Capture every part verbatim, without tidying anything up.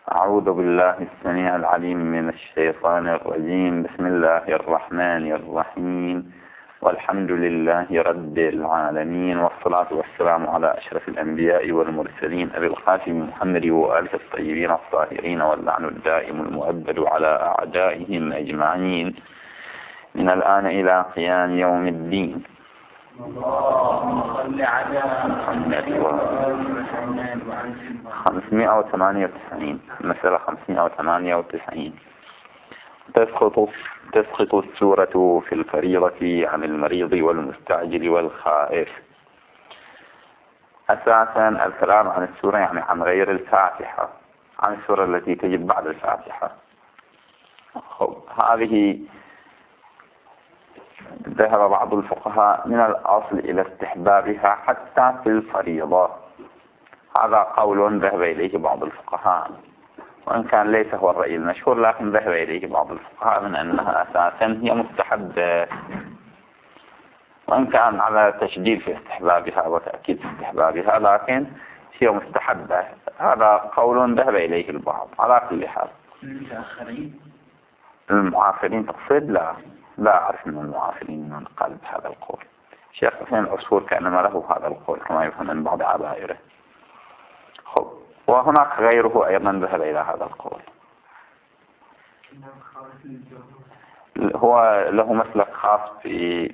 أعوذ بالله السميع العليم من الشيطان الرجيم. بسم الله الرحمن الرحيم، والحمد لله رب العالمين، والصلاة والسلام على أشرف الأنبياء والمرسلين أبي القاسم محمد وآله الطيبين الطاهرين، واللعن الدائم المؤبد على أعدائهم أجمعين من الآن إلى قيام يوم الدين. اللهم صل على محمد خمسمائة وثمانية وتسعين مسألة خمسمائة وثمانية وتسعين. تسقط تسقط السورة في الفريضة عن المريض والمستعجل والخائف. أساسا الكلام عن السورة يعني عن غير الفاتحة، عن السورة التي تجب بعد الفاتحة. هذه ذهب بعض الفقهاء من الأصل إلى استحبابها حتى في الفريضة. هذا قول ذهب إليه بعض الفقهاء، وإن كان ليس هو الرأي المشهور، لكن ذهب إليه بعض الفقهاء من أنها أساسا هي مستحبة، وإن كان على تشديد في استحبابها وتأكيد في استحبابها، لكن هي مستحبة. هذا قول ذهب إليه البعض. على كل حال المعاصرين تقصد؟ لا لا أعرف من المعاصرين من قال بهذا القول. شيخ حسين العصفور كأنما له هذا القول كما يفهم من بعض عبائره. خب، وهناك غيره أيضا ذهب إلى هذا القول. هو له مسلك خاص في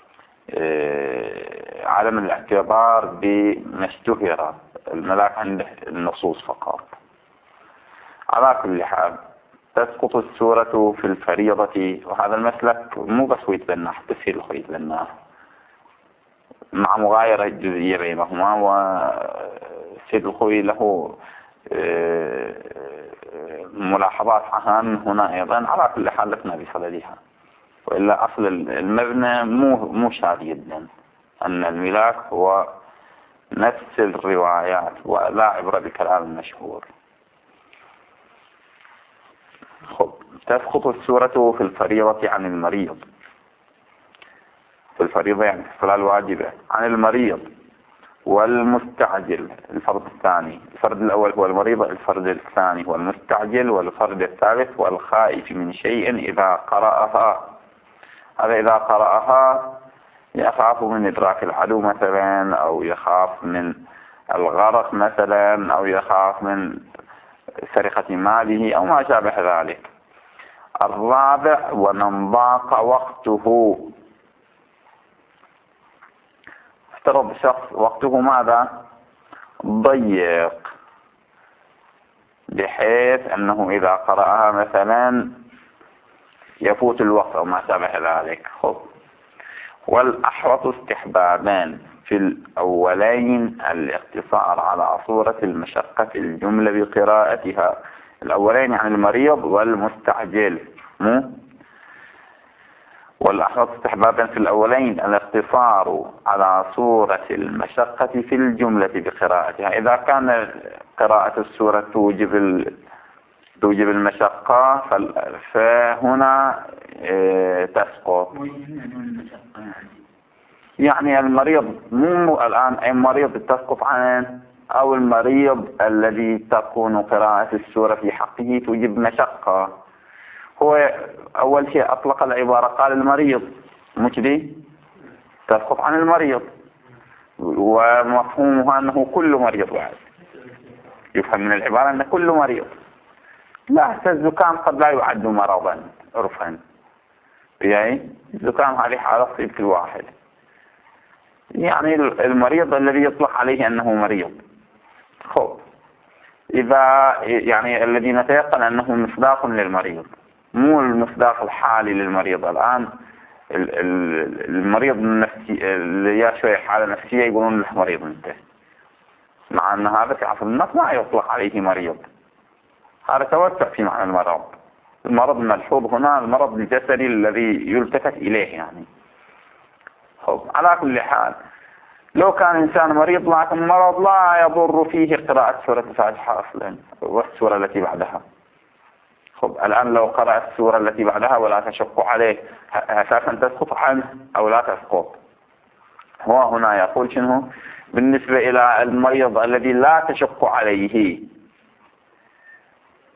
عالم الاعتبار بما اشتهر الملاك عند النصوص فقط. على كل حال تسقط السورة في الفريضة، وهذا المسلك مو بس هو يتبناه، حتى في الأخرى يتبناه مع مغايرة جزئية بينهما. وسيد الخوي له ملاحظات عنها هنا أيضا. على كل حال لسنا بصددها، وإلا أصل المبنى مو مو شاد جدا، أن الملاك هو نفس الروايات ولا عبرة بكلام المشهور. خب، تسقط السورة في الفريضة عن المريض. في الفريضة يعني في الصلاة الواجبة، عن المريض والمستعجل الفرد الثاني. الفرد الأول هو المريض، الفرد الثاني هو المستعجل، والفرد الثالث والخائف من شيء إذا قرأها. هذا إذا قرأها يخاف من إدراك العدو مثلا، أو يخاف من الغرق مثلا، أو يخاف من سرقة ماله أو ما شابه ذلك. الرابع ومن ضاق وقته. افترض شخص وقته ماذا؟ ضيق، بحيث أنه إذا قرأها مثلا يفوت الوقت أو ما شابه ذلك. خب، والأحوط استحبابان في الأولين الاقتصار على صورة المشقة في الجملة بقراءتها. الأولين يعني المريض والمستعجل. مو والأحوط استحبابا في الأولين الاقتصار على صورة المشقة في الجملة بقراءتها. إذا كان قراءة السورة توجب ال... توجب المشقة فهنا اه تسقط. يعني المريض مو الآن أي مريض تسقط عنه، أو المريض الذي تكون قراءة السورة في حقه توجب مشقة. هو أول شيء أطلق العبارة قال المريض، مش دي تسقط عن المريض، ومفهومها أنه كل مريض واحد. يفهم من العبارة أن كل مريض. لا، حتى الزكام قد لا يعد مرضا عرفا، يعني الزكام هذه حالة تصيب كل واحد. يعني المريض الذي يطلق عليه أنه مريض. خب، إذا يعني الذي نتيقن أنه مصداق للمريض، مو المصداق الحالي للمريض. الآن المريض النفسي اللي يا شوية حالة نفسية يقولون له مريض انت، مع أن هذا في عصر الناس ما يطلق عليه مريض. هذا توسع في معنى المرض. المرض الملحوظ هنا المرض الجسدي الذي يلتفت إليه يعني. خب، على كل حال لو كان إنسان مريض لكن مرض لا يضر فيه قراءة سورة الفاتحة أصلا والسورة التي بعدها. خب، الآن لو قرأ السورة التي بعدها ولا تشق عليه، أساسا تسقط عنه أو لا تسقط؟ هو هنا يقول شنو بالنسبة إلى المريض الذي لا تشق عليه؟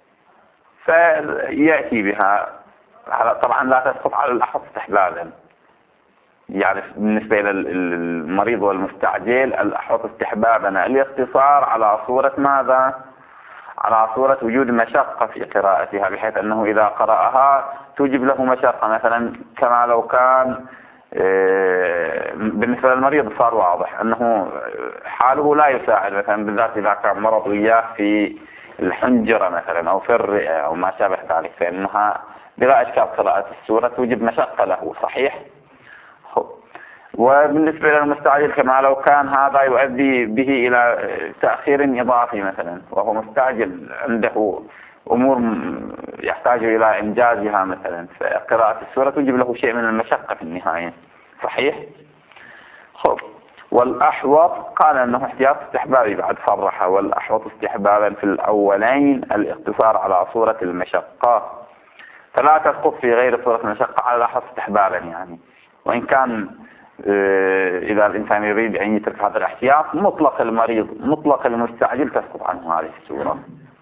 فيأتي بها. طبعا لا تسقط على الأحوط استحبابا، يعني بالنسبة للمريض والمستعجل الأحوط استحبابا الاقتصار على صورة ماذا؟ على صورة وجود مشقة في قراءتها، بحيث أنه إذا قرأها توجب له مشقة، مثلا كما لو كان بالنسبة للمريض صار واضح أنه حاله لا يساعد، مثلا بالذات إذا كان مرض وياه في الحنجرة مثلا أو في الرئة أو ما شابه ذلك، فإنها بلا إشكال قراءة السورة توجب مشقة له، صحيح؟ وبالنسبة للمستعجل كما لو كان هذا يؤدي به إلى تأخير إضافي مثلا، وهو مستعجل عنده أمور يحتاج إلى إنجازها مثلا، فقراءة السورة تجيب له شيء من المشقة في النهاية، صحيح؟ خب. والأحوط قال أنه احتياط استحبابي بعد صرحه، والأحوط استحبابا في الأولين الاقتصار على صورة المشقة، فلا تسقط في غير صورة المشقة على الأحوط استحبابا يعني. وإن كان إذا الإنسان يريد أن يترك هذا الاحتياط مطلق المريض مطلق المستعجل تسقط عنه هذه السورة.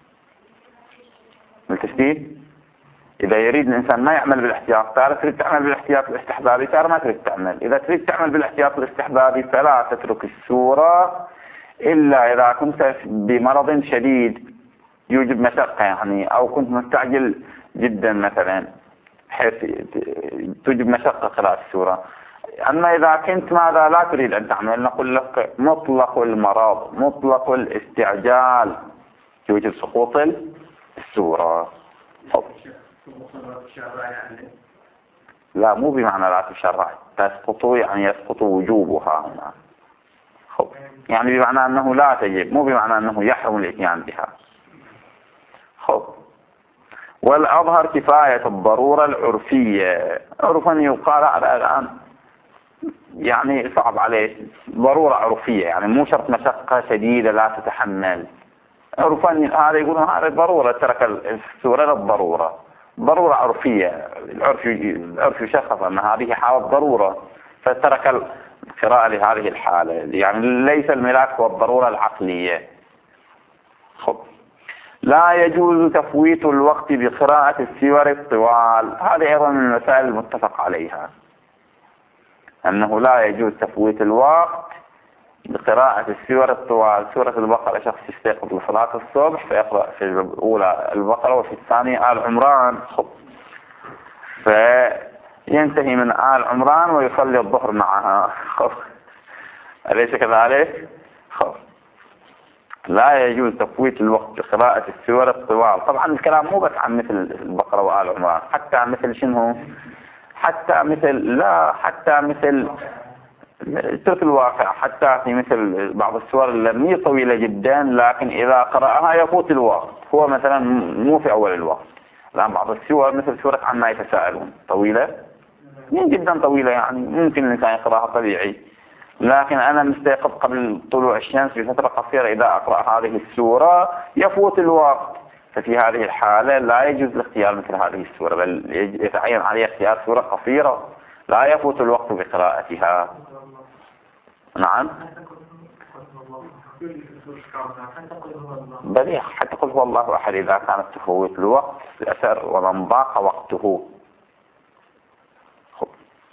بالتشبيه إذا يريد الإنسان ما يعمل بالاحتياط، ترى تريد تعمل بالاحتياط الاستحبابي، ترى ما تريد تعمل. إذا تريد تعمل بالاحتياط الاستحبابي فلا تترك السورة إلا إذا كنت بمرض شديد يوجب مشقة يعني، أو كنت مستعجل جدا مثلا حيث توجب مشقة قراءة السورة. أما إذا كنت ماذا لا تريد أن تعمل، نقول لك مطلق المرض مطلق الاستعجال يوجب سقوط السورة. لا، مو بمعنى لا تشرع، تسقط يعني يسقط وجوبها هنا. خب. يعني بمعنى أنه لا تجب، مو بمعنى أنه يحرم الاتيان بها. خب. والأظهر كفاية الضرورة العرفية. عرفا يقال على الآن يعني صعب عليه، ضرورة عرفية يعني مو شرط مشقة شديدة لا تتحمل. عرفا هذا يقولون هذا ضرورة، ترك السورة للضرورة، ضرورة عرفية. العرف العرف يشخص أن هذه حالة ضرورة فترك القراءة لهذه الحالة، يعني ليس الملاك هو الضرورة العقلية. خب. لا يجوز تفويت الوقت بقراءة السور الطوال. هذه أيضا من المسائل المتفق عليها، أنه لا يجوز تفويت الوقت بقراءة السور الطوال. سورة البقرة شخص يستيقظ لصلاة الصبح فيقرأ في الأولى البقرة وفي الثانية آل عمران، خب. فينتهي من آل عمران ويصلي الظهر معها، خب. أليس كذلك؟ خب. لا يجوز تفويت الوقت بقراءة السور الطوال. طبعا الكلام مو بس عن مثل البقرة وآل عمران، حتى مثل شنو؟ حتى مثل لا حتى مثل ترك الواقع، حتى في مثل بعض السور اللي طويلة جدا لكن إذا قرأها يفوت الوقت، هو مثلا مو في أول الوقت. الآن بعض السور مثل سورة عما يتساءلون طويلة جدا طويلة، يعني ممكن الإنسان يقرأها طبيعي، لكن أنا مستيقظ قبل طلوع الشمس بفترة قصيرة إذا أقرأ هذه السورة يفوت الوقت. ففي هذه الحالة لا يجوز الاختيار مثل هذه السورة، بل يتعين عليه اختيار سورة قصيرة لا يفوت الوقت بقراءتها. نعم. بليغ حتى قل هو الله أحد إذا كانت تفوت الوقت الأثر ومن ضاق وقته. خب.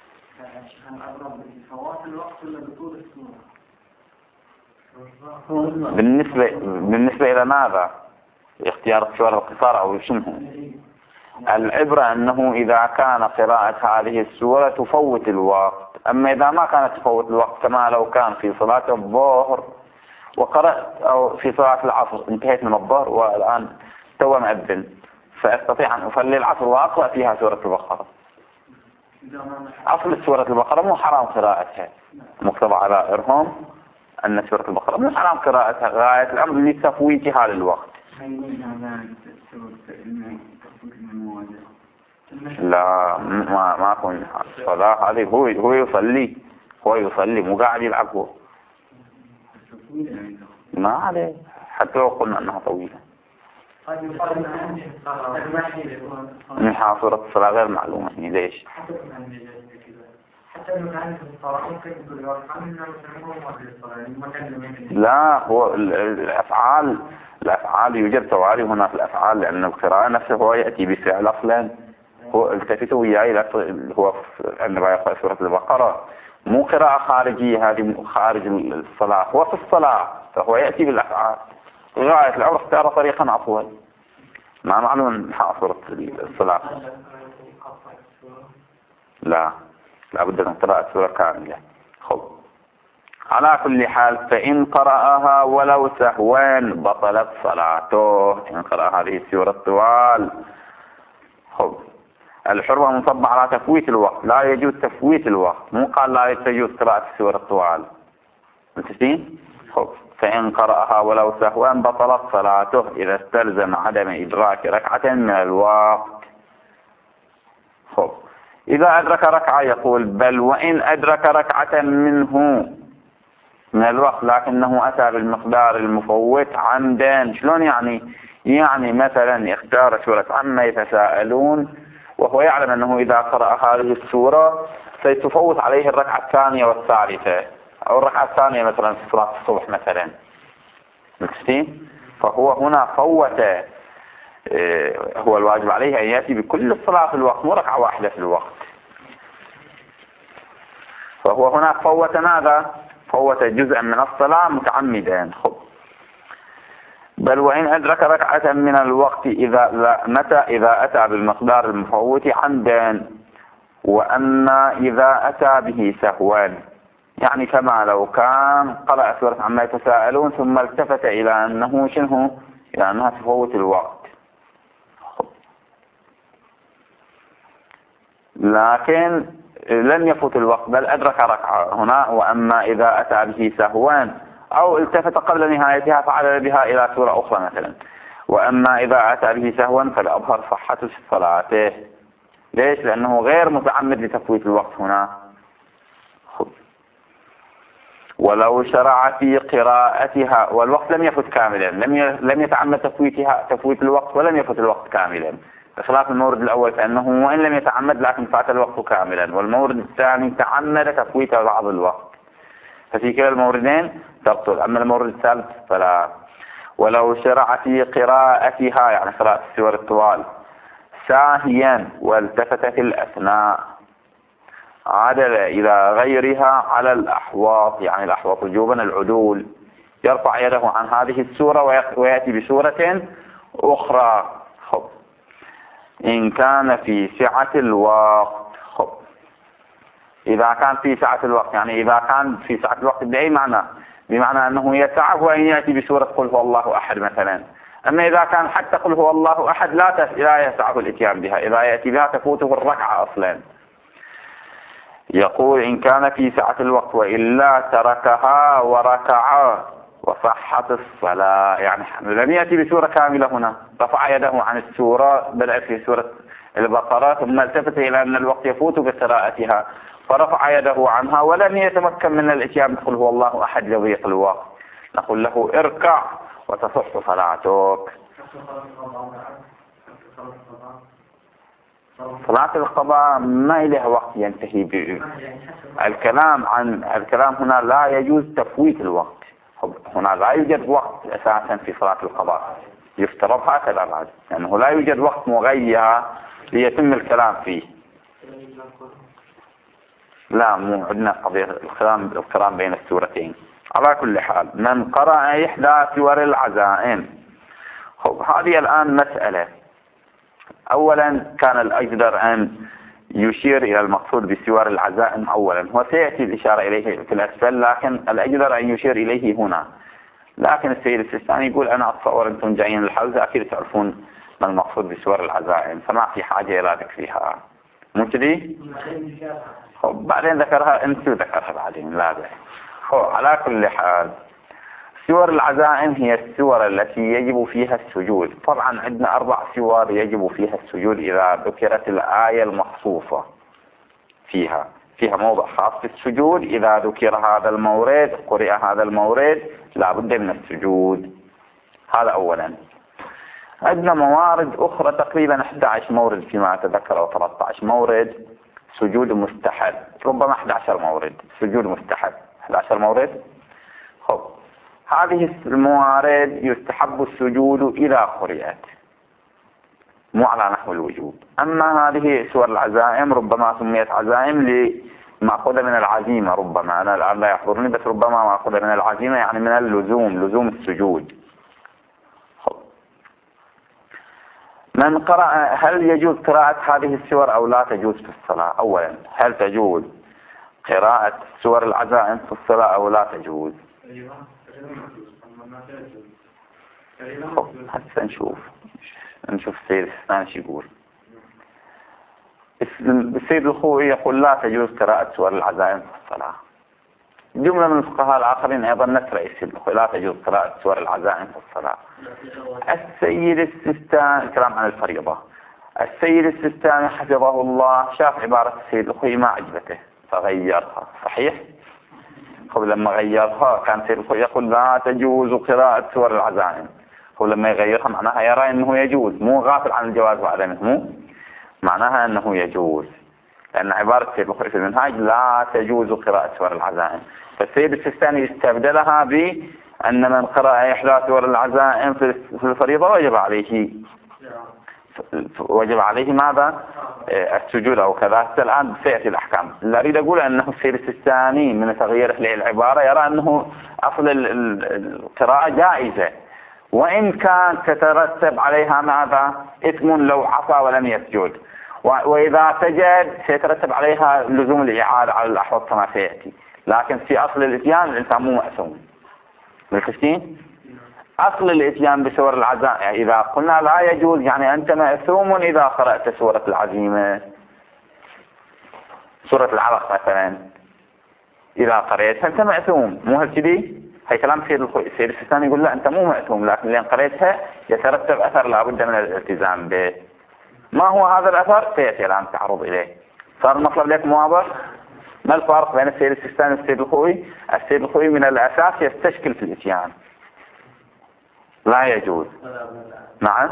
بالنسبة بالنسبة إلى ماذا؟ اختيار السور القصار أو شنو؟ العبرة أنه إذا كان قراءة هذه السورة تفوت الوقت، أما إذا ما كانت تفوت الوقت كما لو كان في صلاة الظهر وقرأت، أو في صلاة العصر انتهيت من الظهر والآن تو مأذن، فأستطيع أن أصلي العصر وأقرأ فيها سورة البقرة. أصل سورة البقرة مو حرام قراءتها، مقتضى على إرهم أن سورة البقرة مو حرام قراءتها، غاية الأمر لتفويتها للوقت. لا ما ما أكون الصلاة هذه هو هو يصلي هو يصلي مو قاعد يلعب هو، ما عليه حتى لو قلنا أنها طويلة. نحن صورة الصلاة غير معلومة هنا ليش؟ لا، هو الأفعال الأفعال يوجد توالي هنا في الأفعال، لأن القراءة نفسه هو يأتي بفعل أصلا. هو التفتوا وياي هو عندما يقرأ سورة البقرة مو قراءة خارجية، هذه خارج الصلاة، هو في الصلاة فهو يأتي بالأفعال. غاية الأمر اختار طريقا أطول، ما معلوم حاصرة الصلاة. لا لابد من قراءة سورة كاملة. خب على كل حال، فإن قرأها ولو سهوان بطلت صلاته. إن قرأ هذه السورة طوال. خب الحرمة منصب على تفويت الوقت، لا يجوز تفويت الوقت، مو قال لا يجوز قراءة السورة طوال. متفقين؟ خب فإن قرأها ولو سهوان بطلت صلاته إذا استلزم عدم إدراك ركعة من الوقت. خب إذا أدرك ركعة يقول بل وإن أدرك ركعة منه من الوقت لكنه أتى بالمقدار المفوت عمدا. شلون يعني؟ يعني مثلا اختار سورة عما يتساءلون وهو يعلم أنه إذا قرأ هذه السورة سيتفوت عليه الركعة الثانية والثالثة أو الركعة الثانية مثلا في صلاة الصبح مثلا. مكتين؟ فهو هنا فوت. هو الواجب عليه أن يأتي بكل الصلاة في الوقت، مو ركعة واحدة في الوقت. فهو هنا فوت ماذا؟ فوت جزءا من الصلاة متعمدا. خب بل وإن أدرك ركعة من الوقت إذا متى إذا أتى بالمقدار المفوت عمدا، وأما إذا أتى به سهوا يعني كما لو كان قرأ سورة عما يتساءلون ثم التفت إلى أنه شنه إلى أنها تفوت الوقت، لكن لن يفوت الوقت بل أدرك ركعة هنا. وأما إذا أتى به سهوا أو التفت قبل نهايتها فعل بها إلى سورة أخرى مثلا. وأما إذا أتى به سهوا فالأظهر صحة صلاته. ليش؟ لأنه غير متعمد لتفويت الوقت هنا. ولو شرع في قراءتها والوقت لم يفت كاملا، لم لم يتعمد تفويتها تفويت الوقت ولم يفت الوقت كاملا، بخلاف المورد الأول فإنه وإن لم يتعمد لكن فات الوقت كاملا، والمورد الثاني تعمد تفويت بعض الوقت، ففي كلا الموردين تبطل. أما المورد الثالث فلا. ولو شرع في قراءتها يعني قراءة السور الطوال ساهيا والتفت في الأثناء عدل إلى غيرها على الأحواط، يعني الأحواط وجوبا العدول، يرفع يده عن هذه السورة ويأتي بسورة أخرى. خب إن كان في سعة الوقت. خب إذا كان في سعة الوقت يعني إذا كان في سعة الوقت بأي معنى؟ بمعنى أنه يسعه أن يأتي بسورة قل هو الله أحد مثلا. أما إذا كان حتى قل هو الله أحد لا لا يسعه الإتيان بها، إذا يأتي بها تفوته الركعة أصلا. يقول إن كان في سعة الوقت وإلا تركها وركع وصحت الصلاة، يعني لم يأتي بسورة كاملة هنا، رفع يده عن السورة، بدأ في سورة البقرة ثم التفت إلى أن الوقت يفوت بقراءتها فرفع يده عنها ولم يتمكن من الإتيان بقل هو الله أحد لضيق الوقت، نقول له اركع وتصح صلاتك. صلاة القضاء ما له وقت ينتهي به. الكلام عن الكلام هنا لا يجوز تفويت الوقت، هنا لا يوجد وقت أساسا في صلاة القضاء، يفترض هكذا بعد لأنه لا يوجد وقت مغير ليتم الكلام فيه. لا مو عندنا قضية القران القران بين السورتين. على كل حال من قرأ إحدى سور العزائم. هذه الآن مسألة. أولا كان الأجدر أن يشير إلى المقصود بسور العزائم أولا، وسيأتي الإشارة إليه في الأسفل، لكن الأجدر أن يشير إليه هنا. لكن السيد السيستاني يقول أنا أتصور أنتم جايين الحوزة أكيد تعرفون ما المقصود بسور العزائم فما في حاجة إلى ذكرها، مو كذي؟ بعدين ذكرها أنت ذكرها بعدين لا بأس. على كل حال سور العزائم هي السور التي يجب فيها السجود. طبعا عندنا أربع سور يجب فيها السجود إذا ذكرت الآية المخصوصة فيها فيها موضع خاص بالسجود. إذا ذكر هذا المورد قرئ هذا المورد لا بد من السجود. هذا أولا. عندنا موارد أخرى تقريبا أحد عشر مورد فيما أتذكر أو ثلاثة عشر مورد سجود مستحب، ربما أحد عشر مورد سجود مستحب، أحد عشر مورد. خب هذه الموارد يستحب السجود إذا قرئت مو على نحو الوجوب. أما هذه سور العزائم ربما سميت عزائم لمأخوذة من العزيمة، ربما أنا الآن لا يحضرني، بس ربما مأخوذة من العزيمة يعني من اللزوم، لزوم السجود. من قرأ، هل يجوز قراءة هذه السور أو لا تجوز في الصلاة؟ أولا هل تجوز قراءة سور العزائم في الصلاة أو لا تجوز؟ هسه نشوف نشوف السيد السيستاني شو يقول. السيد الخوئي يقول لا تجوز قراءة سور العزائم في الصلاة. جملة من الفقهاء الآخرين أيضا نفس رأي السيد الخوئي لا تجوز قراءة سور العزائم في الصلاة. السيد السيستاني كلام عن الفريضة. السيد السيستاني حفظه الله شاف عبارة السيد الخوئي ما عجبته فغيرها. صحيح؟ هو لما غيرها كان السيد الخوئي يقول لا تجوز قراءة سور العزائم. هو لما يغيرها معناها يرى أنه يجوز، مو غافل عن الجواز وعدمه، مو معناها أنه يجوز، لأن عبارة السيد الخوئي في المنهاج لا تجوز قراءة سور العزائم. فالسيد السيستاني استبدلها بأن من قرأ إحدى سور العزائم في الفريضة وجب عليه وجب عليه ماذا؟ السجود أو كذا. الآن سيأتي الأحكام. لا أريد أقول أنه السيد السيستاني من تغيير العبارة يرى أنه أصل القراءة جائزة، وإن كان تترتب عليها ماذا؟ إثم لو عصى ولم يسجد، وإذا سجد سيترتب عليها لزوم الإعادة على الأحوط كما سيأتي. لكن في أصل الإتيان الإنسان مو مأثوم. بالخشين أصل الإتيان بسور العزائم، يعني إذا قلنا لا يجوز يعني أنت مأثوم إذا قرأت سورة العزيمة، سورة العلق مثلا إذا قرأتها أنت مأثوم، مو هالكذي؟ هي كلام سيد الخوئي. السيد السيستاني يقول لا أنت مو مأثوم، لكن لأن قرأتها يترتب أثر لابد من الالتزام به. ما هو هذا الأثر؟ سيأتي الآن تعرض إليه. صار المطلب لك واضح؟ ما الفرق بين السيد السيستاني والسيد الخوئي؟ السيد الخوئي من الأساس يستشكل في الإتيان، لا يجوز. نعم.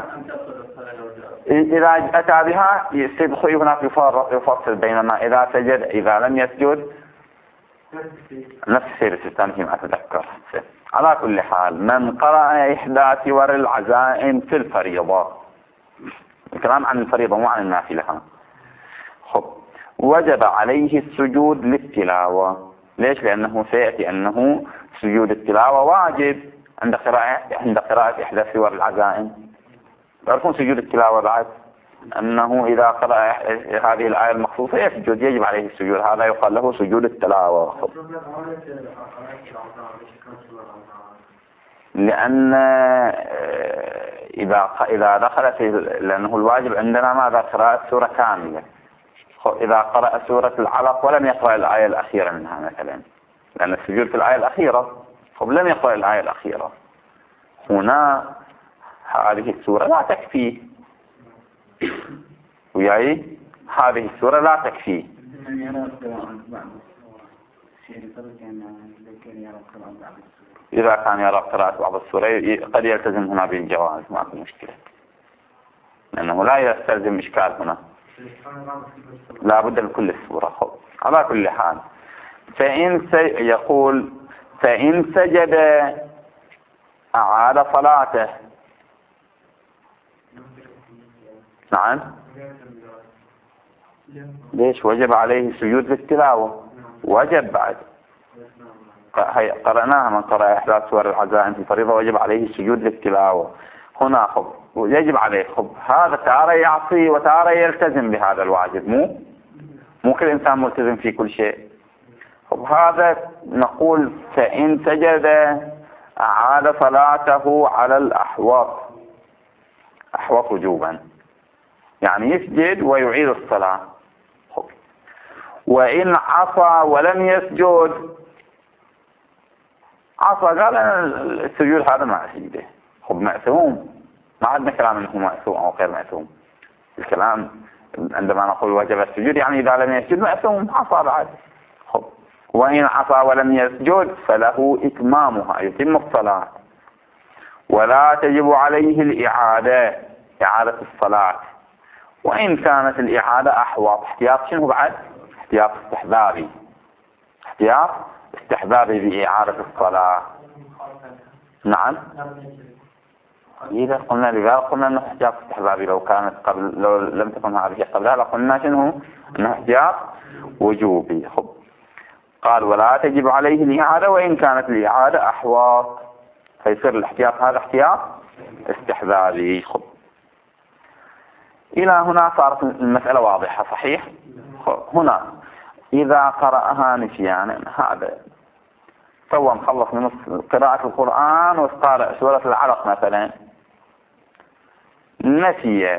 إذا أتى بها السيد الخوئي هناك يفصل بينما إذا سجد إذا لم يسجد، نفس السيد السيستاني فيما أتذكر. على كل حال من قرأ إحدى سور العزائم في الفريضة، الكلام عن الفريضة مو عن النافلة، خب وجب عليه السجود للتلاوة. ليش؟ لأنه سيأتي أنه سجود التلاوة واجب عند قراءة عند قراءة إحدى سور العزائم. تعرفون سجود التلاوة بعد أنه إذا قرأ هذه الآية المخصوصة يسجد، يجب عليه السجود، هذا يقال له سجود التلاوة. لأن إذا إذا دخل في، لأنه الواجب عندنا ماذا؟ قراءة سورة كاملة. إذا قرأ سورة العلق ولم يقرأ الآية الأخيرة منها مثلا، لأن السجود في الآية الأخيرة، خب لم يقرأ الآية الأخيرة، هنا هذه السورة لا تكفيه، وياي هذه السورة لا تكفيه. إذا كان يرى قراءة بعض السورة قد يلتزم هنا بالجواز، ما في مشكلة، لأنه لا يستلزم إشكال هنا، لا بد لكل السورة. خب على كل حال فإن يقول فإن سجد أعاد صلاته. نعم. ليش؟ وجب عليه سجود للتلاوة، وجب بعد قرأناها من قرأ إحدى سور العزائم في الفريضة وجب عليه السجود للتلاوة. هنا خب يجب عليه، خب هذا تارة يعصي وتارة يلتزم بهذا الواجب، مو مو كل إنسان ملتزم في كل شيء. خب هذا نقول فإن سجد أعاد صلاته على الأحوط، أحوط وجوبا، يعني يسجد ويعيد الصلاة. خب وإن عصى ولم يسجد، عصى قال السجود هذا ما أسجده، خب مأثوم، ما عندنا كلام أنه مأثوم أو غير مأثوم. الكلام عندما نقول وجب السجود يعني إذا لم يسجد مأثوم، عصى بعد. خب وإن عصى ولم يسجد فله إتمامها، يتم الصلاة، ولا تجب عليه الإعادة، إعادة الصلاة. وإن كانت الإعادة أحوط، احتياط شنو بعد؟ احتياط استحبابي، احتياط استحبابي بإعادة الصلاة. نعم. إذا قلنا لذا قلنا أنه احتياط استحبابي، لو كانت قبل لو لم تكن هذه قبلها لقلنا شنو أنه احتياط وجوبي. خب قال ولا تجب عليه الإعادة وإن كانت الإعادة أحواط، فيصير الاحتياط هذا احتياط استحبابي. خب إلى هنا صارت المسألة واضحة صحيح. هنا إذا قرأها نسيانا، هذا سوى مخلص من قراءة القرآن وقارئ سورة العلق مثلا، نسي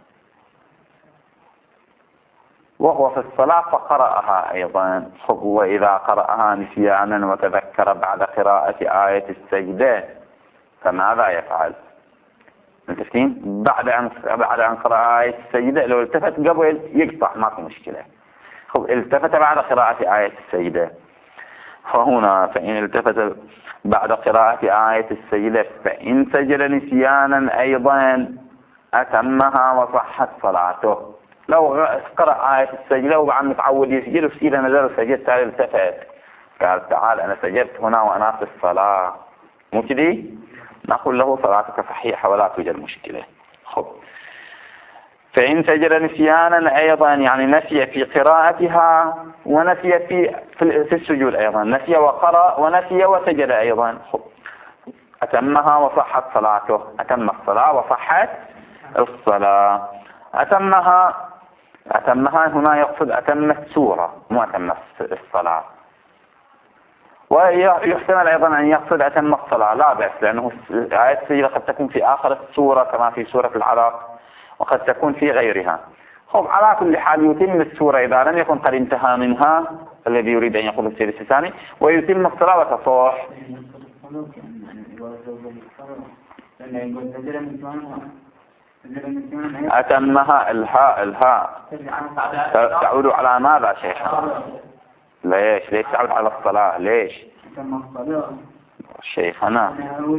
وهو في الصلاة فقرأها أيضا. وإذا قرأها نسيانا وتذكر بعد قراءة آية السجدة فماذا يفعل؟ متفقين؟ بعد أن بعد أن قرأ آية السجدة لو التفت قبل يقطع ما في مشكلة. خب التفت بعد قراءة آية السجدة، فهنا فإن التفت بعد قراءة آية السجدة فإن سجد نسيانا أيضا أتمها وصحت صلاته. لو قرأ آية السجدة وبعد متعود يسجد وسيدة نزل السجد تعالى التفت قال تعال أنا سجدت هنا وأنا في الصلاة، مو كذي؟ نقول له صلاتك صحيحة ولا توجد مشكلة. خب فإن سجد نسيانا أيضا يعني نسي في قراءتها ونسي في في السجود أيضا، نسي وقرأ ونسي وسجد أيضا. خب أتمها وصحت صلاته، أتم الصلاة وصحت الصلاة. أتمها أتمها هنا يقصد أتم السورة مو أتم الصلاة، ويحتمل أيضا أن يقصد أتم الصلاة لا بأس، لأنه آية السجدة قد تكون في آخر السورة كما في سورة العلق وقد تكون في غيرها. خب على كل حال يتم السورة إذا لم يكن قد انتهى منها الذي يريد أن يقول السيد السيستاني، ويتم الصلاة وتصح. أتمها الهاء الهاء تعود على ماذا شيخنا؟ ليش ليش تعود على الصلاة؟ ليش شيخنا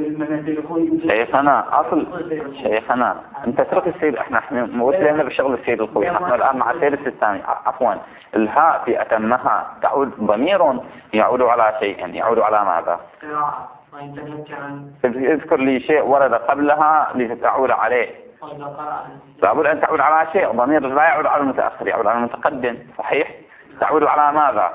شيخنا أصل شيخنا أنت ترك السيد، احنا احنا موسلين بشغل السيد الخوي، نحن الآن مع السيد السيستاني. عفوا الهاء في أتمها تعود ضمير يعود على شيء، يعود على ماذا؟ اذكر لي شيء ورد قبلها لتعود عليه. لابد أن تعود على شيء، ضمير لا يعود على المتأخر يعود على المتقدم صحيح. تعود على ماذا؟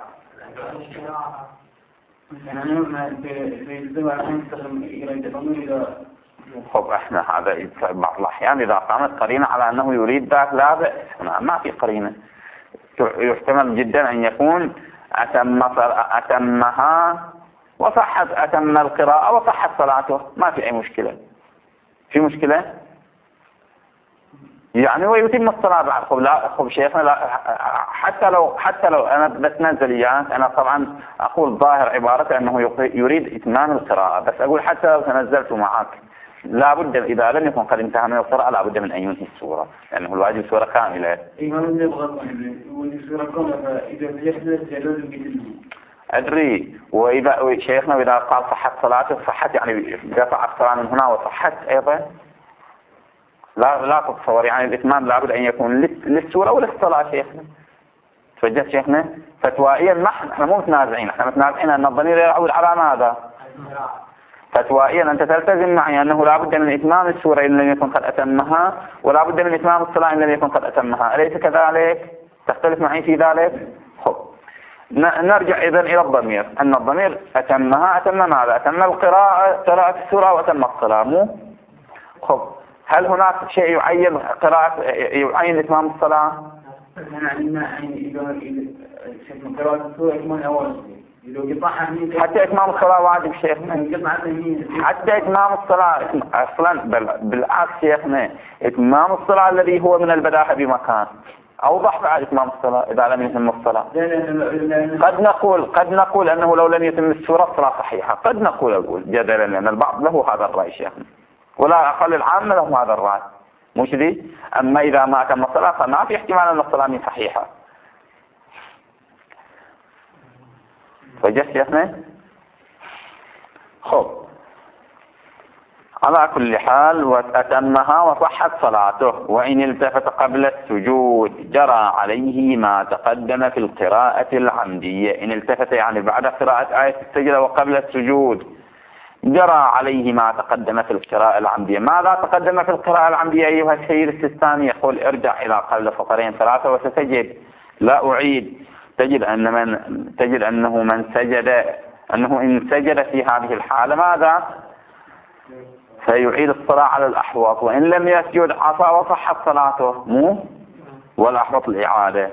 خب احنا هذا بعض الأحيان إذا قامت قرينة على أنه يريد ذاك لا بأس، ما في قرينة. يحتمل جدا أن يكون أتم أتمها وصحت أتم القراءة وصحت صلاته، ما في أي مشكلة. في مشكلة يعني ويتم الصلاة بعد. خب لا خب شيخنا لا، حتى لو حتى لو أنا بتنزل إياك أنا طبعا أقول ظاهر عبارة أنه يريد إتمام القراءة، بس أقول حتى لو تنزلت معك لا بد إذا لم يكن قد انتهى من القراءة لا بد من أن ينهي السورة، لأنه الواجب سورة كاملة. أدري. وإذا شيخنا إذا قال صحت صلاته صحت يعني قطع الصلاة من هنا وصحت أيضا، لا لا تتصور يعني الإتمام لابد أن يكون للسورة وللصلاة. شيخنا توجه شيخنا فتوائيا نحن احنا مو متنازعين، احنا متنازعين أن الضمير يعود على ماذا؟ فتوائيا أنت تلتزم معي أنه لابد من إتمام السورة إن لم يكن قد أتمها، ولابد من إتمام الصلاة إن لم يكن قد أتمها، أليس كذلك؟ تختلف معي في ذلك؟ خب نرجع إذن إلى الضمير، أن الضمير أتمها أتم ماذا؟ أتم القراءة قراءة السورة وأتم الصلاة مو؟ خب هل هناك شيء يعين قراءة يعين إتمام الصلاة؟ حتى إتمام الصلاة واجب شيخنا، حتى إتمام الصلاة أصلا بالعكس شيخنا إتمام الصلاة الذي هو من البداهة بمكان أوضح بعد إتمام الصلاة إذا لم يتم الصلاة. قد نقول قد نقول أنه لو لم يتم السورة الصلاة صحيحة، قد نقول أقول جدلا لأن البعض له هذا الرأي شيخنا ولا أقل العامة له هذا الرأي مش ذي. أما إذا ما تم الصلاة فما في احتمال أن الصلاة من صحيحة. فجأة شيخنا خب على كل حال وأتمها وصحت صلاته. وإن التفت قبل السجود جرى عليه ما تقدم في القراءة العمدية. إن التفت يعني بعد قراءة آية السجدة وقبل السجود جرى عليه ما تقدم في القراءة العمدية. ماذا تقدم في القراءة العمدية أيها السيد السيستاني؟ يقول ارجع إلى قبل فقرين ثلاثة وستجد، لا أعيد، تجد أن من تجد أنه من سجد أنه إن سجد في هذه الحالة ماذا؟ سيعيد الصلاة على الأحوط، وإن لم يسجد عصى وصحت صلاته، مو والأحوط الإعادة.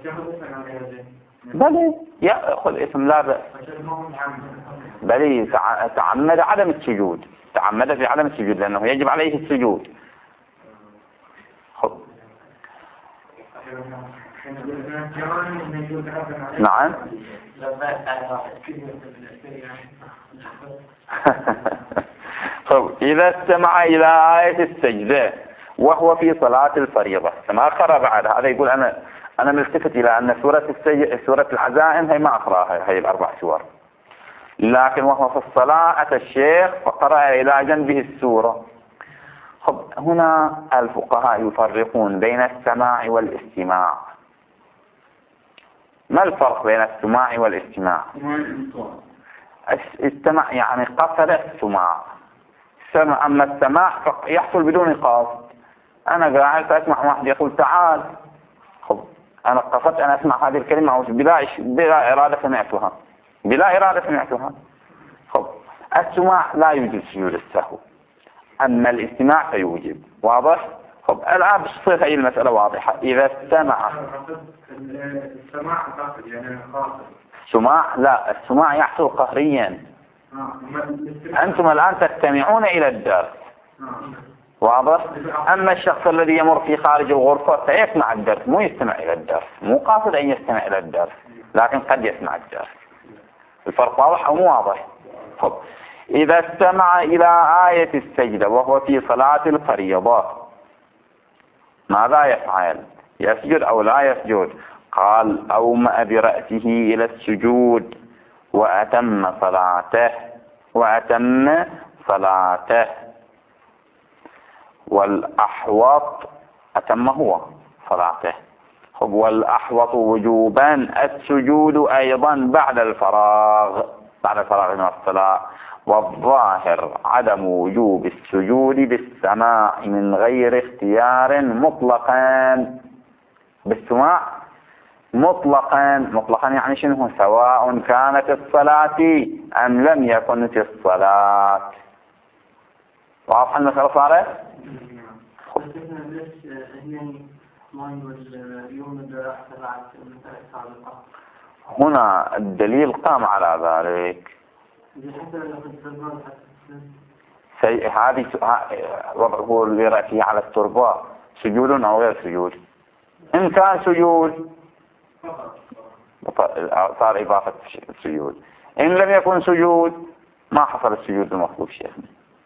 بلي يأخذ اسم لا بأس، بلي تعمد عدم السجود، تعمد في عدم السجود لأنه يجب عليه السجود. خب. نعم. طب إذا استمع إلى آية السجدة وهو في صلاة الفريضة ما قرأ بعد هذا، يقول أنا أنا ملتفت إلى أن سورة السجدة سورة العزائم هي ما أقرأها، هي الأربع سور، لكن وهو في الصلاة أتى الشيخ فقرأ إلى جنبه السورة. طب هنا الفقهاء يفرقون بين السماع والاستماع. ما الفرق بين السماع والاستماع؟ استمع يعني قصد السماع، سمع. أما السماع يحصل بدون قصد، أنا قاعد فأسمع واحد يقول تعال، خب أنا قصدت أن أسمع هذه الكلمة بلا بلا إرادة سمعتها، بلا إرادة سمعتها. خب السماع لا يوجد سجود السهو، أما الاستماع فيوجب. واضح؟ خب الآن بتصير هذه المسألة واضحة. إذا استمع السماع قصد يعني قاصد، سماع لا، السماع يحصل قهريا. أنتم الآن تستمعون إلى الدرس، واضح؟ أما الشخص الذي يمر في خارج الغرفة سيسمع الدرس، مو يستمع إلى الدرس، مو قاصد أن يستمع إلى الدرس، لكن قد يسمع الدرس. الفرق واضح أو مو واضح؟ طب إذا استمع إلى آية السجدة وهو في صلاة الفريضة ماذا يفعل؟ يسجد أو لا يسجد؟ قال أومأ برأسه إلى السجود وأتم صلاته وأتم صلاته والأحوط أتم هو صلاته. والأحوط وجوبا السجود أيضا بعد الفراغ بعد الفراغ من الصلاة، والظاهر عدم وجوب السجود بالسماع من غير اختيار مطلقا. بالسماع مطلقا، مطلقا يعني شنو؟ سواء كانت الصلاة أم لم يكن في الصلاة. واضح المسألة صارت؟ هنا الدليل قام على ذلك. هذه وضعه لرأسه على التربة سجود أو غير سجود؟ إن كان سجود صار إضافة السجود، إن لم يكن سجود ما حصل السجود المطلوب شيخنا.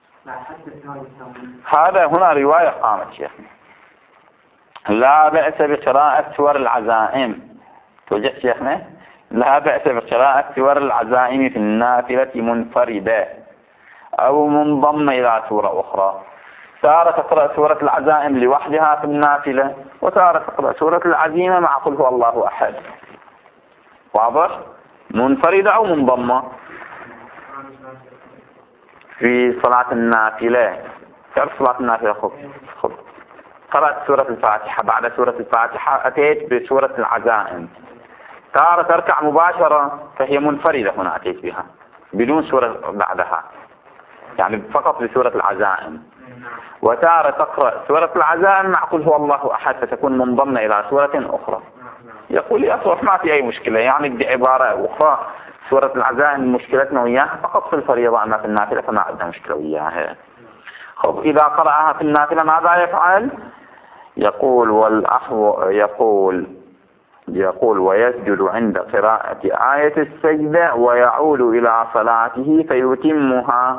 هذا هنا رواية قامت شيخنا لا بأس بقراءة سور العزائم. توجد شيخنا لا بأس بقراءة سور العزائم في النافلة منفردة أو منضمة إلى سورة أخرى. تارة تقرأ سورة العزائم لوحدها في النافلة، وتارة تقرأ سورة العزيمة مع قل هو الله أحد. واضح؟ منفردة أو منضمة في صلاة النافلة. تعرف صلاة النافلة؟ خب خب قرأت سورة الفاتحة، بعد سورة الفاتحة أتيت بسورة العزائم، تارة تركع مباشرة فهي منفردة، هنا أتيت بها بدون سورة بعدها، يعني فقط بسورة العزائم. وتارة تقرأ سورة العزائم مع قل هو الله أحد فتكون منضمة إلى سورة أخرى. يقول لي أصلا ما في أي مشكلة، يعني بدي عبارة أخرى سورة العزائم مشكلتنا وياها فقط في الفريضة، أما في النافلة فما عندنا مشكلة وياها. خب إذا قرأها في النافلة ماذا يفعل؟ يقول والأحو يقول يقول ويسجد عند قراءة آية السجدة ويعود إلى صلاته فيتمها.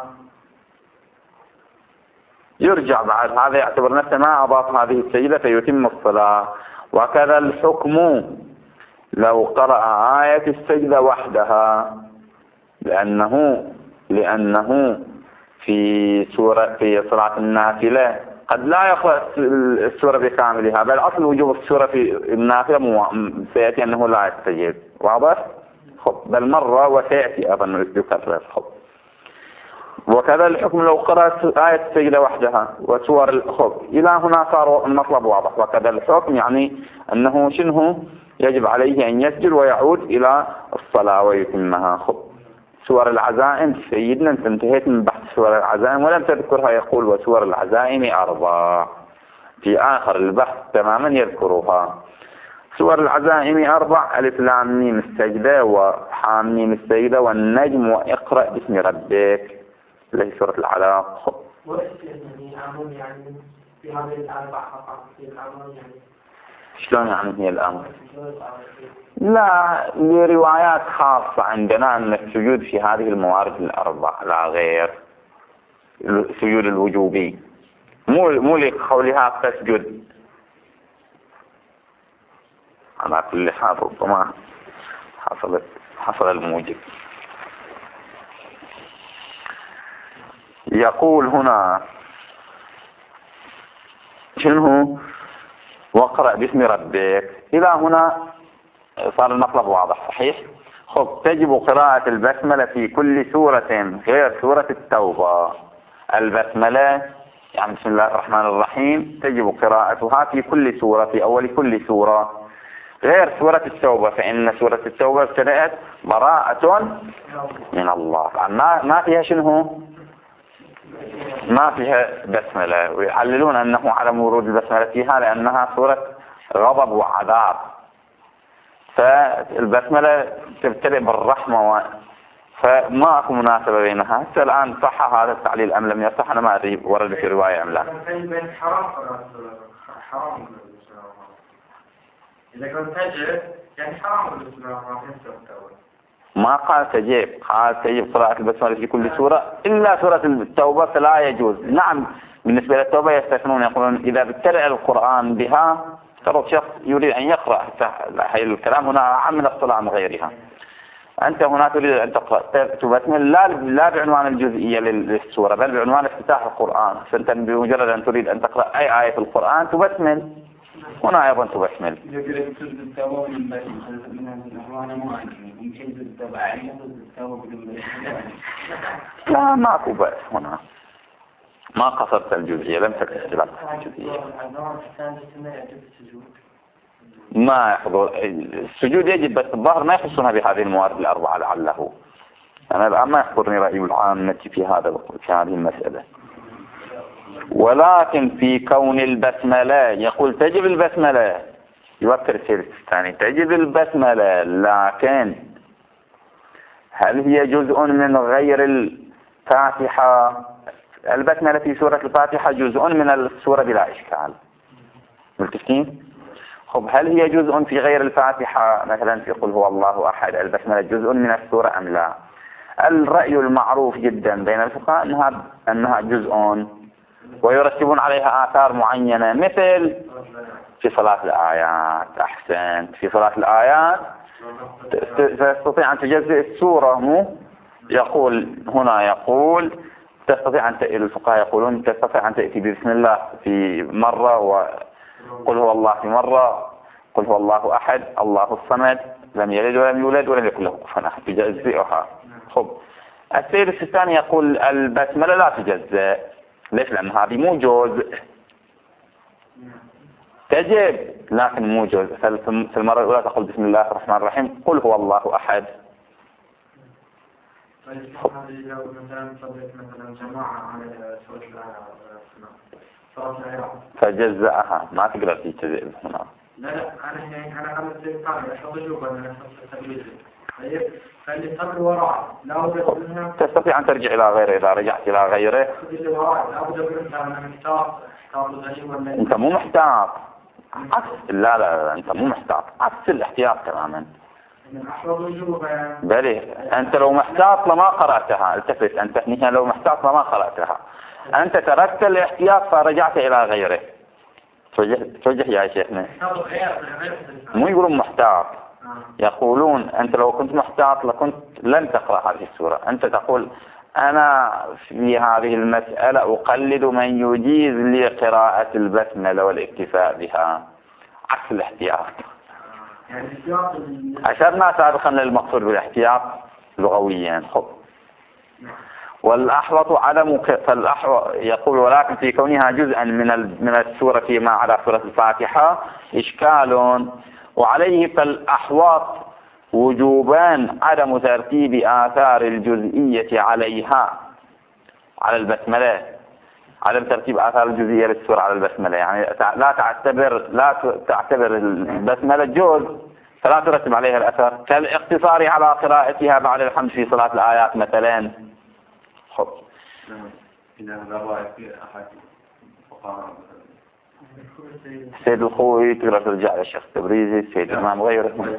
يرجع بعد هذا يعتبر نفسه ما أضاف هذه السجدة فيتم الصلاة. وكذا الحكم لو قرأ آية السجدة وحدها، لأنه لأنه في سورة في صلاة النافلة قد لا يقرأ السورة بكاملها، بل أصل وجوب السورة في النافلة سيأتي أنه لا يستجيب. واضح؟ خب بل مرة وسيأتي أظن يكرر. خب وكذا الحكم لو قرأت آية السجدة وحدها وسور الخب إلى هنا صار المطلب واضح. وكذا الحكم يعني أنه شنه يجب عليه أن يسجد ويعود إلى الصلاة ويتمها. خب سور العزائم سيدنا أنت انتهيت من بحث سور العزائم ولم تذكرها. يقول وسور العزائم أربع، في آخر البحث تماما يذكرها. سور العزائم أربع: ألف لام ميم السجدة وحام ميم السجدة والنجم وإقرأ باسم ربك اللي هي سورة العلاق. يعني في هذه الأربع فقط في الأمر يعني شلون يعني هي الأمر؟ لا، لروايات خاصة عندنا أن السجود في هذه الموارد الأربع لا غير، السجود الوجوبي، مو مو لقولها تسجد. على كل حال ربما حصل حصل الموجب. يقول هنا شنو واقرأ باسم ربك. إلى هنا صار المطلب واضح صحيح. خب تجب قراءة البسملة في كل سورة غير سورة التوبة. البسملة يعني بسم الله الرحمن الرحيم تجب قراءتها في كل سورة، في أول كل سورة، غير سورة التوبة، فإن سورة التوبة ابتدأت براءة من الله، ما ما فيها شنو، ما فيها بسملة. ويحللون أنه عدم ورود البسملة فيها لأنها سورة غضب وعذاب، فالبسملة تبتدئ بالرحمة و... فما أكو مناسبة بينها. حتى الآن صح هذا التعليل أم لم يصح أنا ما أدري، ورد في رواية أم لا. حرام إذا كنت تجب يعني حرام البسملة ما قال تجب، قال تجب قراءة البسملة في كل سورة إلا سورة التوبة فلا يجوز. نعم بالنسبة للتوبة يستثنون، يقولون إذا ابتدأ القرآن بها فرض شخص يريد أن يقرأ، الكلام هنا عام من الصلاة عن غيرها. أنت هنا تريد أن تقرأ تبسمل لا لا بعنوان الجزئية للسورة بل بعنوان افتتاح القرآن، فأنت بمجرد أن تريد أن تقرأ أي آية في القرآن تبسمل، هنا أيضا تبسمل. لا ماكو بأس هنا، ما قصرت الجزئية، لم تكن اختلاف الجزئية. ما يحضر السجود يجب، بس الظاهر ما يخصونها بهذه الموارد الأربعة لعله. أنا الآن ما يحضرني رأي العامة في هذا في هذه المسألة. ولكن في كون البسملة يقول تجب البسملة، يوكر الشيء الثاني تجب البسملة، لكن هل هي جزء من غير الفاتحة؟ البسملة في سورة الفاتحة جزء من السورة بلا إشكال، ملتفتين؟ خب هل هي جزء في غير الفاتحة مثلا في قل هو الله أحد البسملة جزء من السورة أم لا؟ الرأي المعروف جدا بين الفقهاء أنها أنها جزء، ويرتبون عليها آثار معينة مثل في صلاة الآيات. أحسنت، في صلاة الآيات تستطيع أن تجزئ السورة، مو يقول هنا يقول تستطيع أن تأتي، الفقهاء يقولون تستطيع أن تأتي بسم الله في مرة وقل هو الله في مرة، قل هو الله أحد الله الصمد لم يلد ولم يولد ولم يكن له كفوا أحد تجزئها. خب السيد السيستاني يقول البسملة لا تجزئ. ليش؟ لأن هذه مو جزء، تجب لكن مو جزء. في المرة الأولى تقول بسم الله الرحمن الرحيم قل هو الله أحد. لو مثلا صليت مثلا جماعة على سورة العراق فجزأها ما تقدر تجزئ هنا. لا لا أنا يعني أنا على السيطان أحفظ جوبا أنا أحفظ تجزئ. طيب فاللي صار وراء لا أبدأ منها تستطيع أن ترجع إلى غيره إذا رجعت إلى غيره. اللي وراء لا أبدأ منها أنا محتاط محتاط غريب ولا أنت مو محتاط عكس. لا لا لا أنت مو محتاط، عكس الاحتياط تماما. بلي أنت لو محتاط لما قرأتها، التفت أنت هنا لو محتاط لما قرأتها، أنت تركت الاحتياط فرجعت إلى غيره. توجه يا شيخنا، مو يقولون محتاط، يقولون أنت لو كنت محتاط لكنت لن تقرأ هذه السورة. أنت تقول أنا في هذه المسألة أقلد من يجيز لي قراءة البسملة والاكتفاء بها، عكس الاحتياط. أشرنا سابقا للمقصود بالاحتياط لغويا. خب والأحوط عدم فالأحوط يقول ولكن في كونها جزءا من من السورة فيما عدا سورة الفاتحة إشكال، وعليه فالأحوط وجوبان عدم ترتيب آثار الجزئية عليها على البسملة، عدم ترتيب آثار الجزئية للسورة على البسملة، يعني لا تعتبر لا تعتبر البسملة جزء فلا ترتب عليها الأثر، كالاقتصار على قراءتها بعد الحمد في صلاة الآيات مثلا. خب السيد الخوي تقدر ترجع للشيخ تبريزي، السيد الإمام غيره.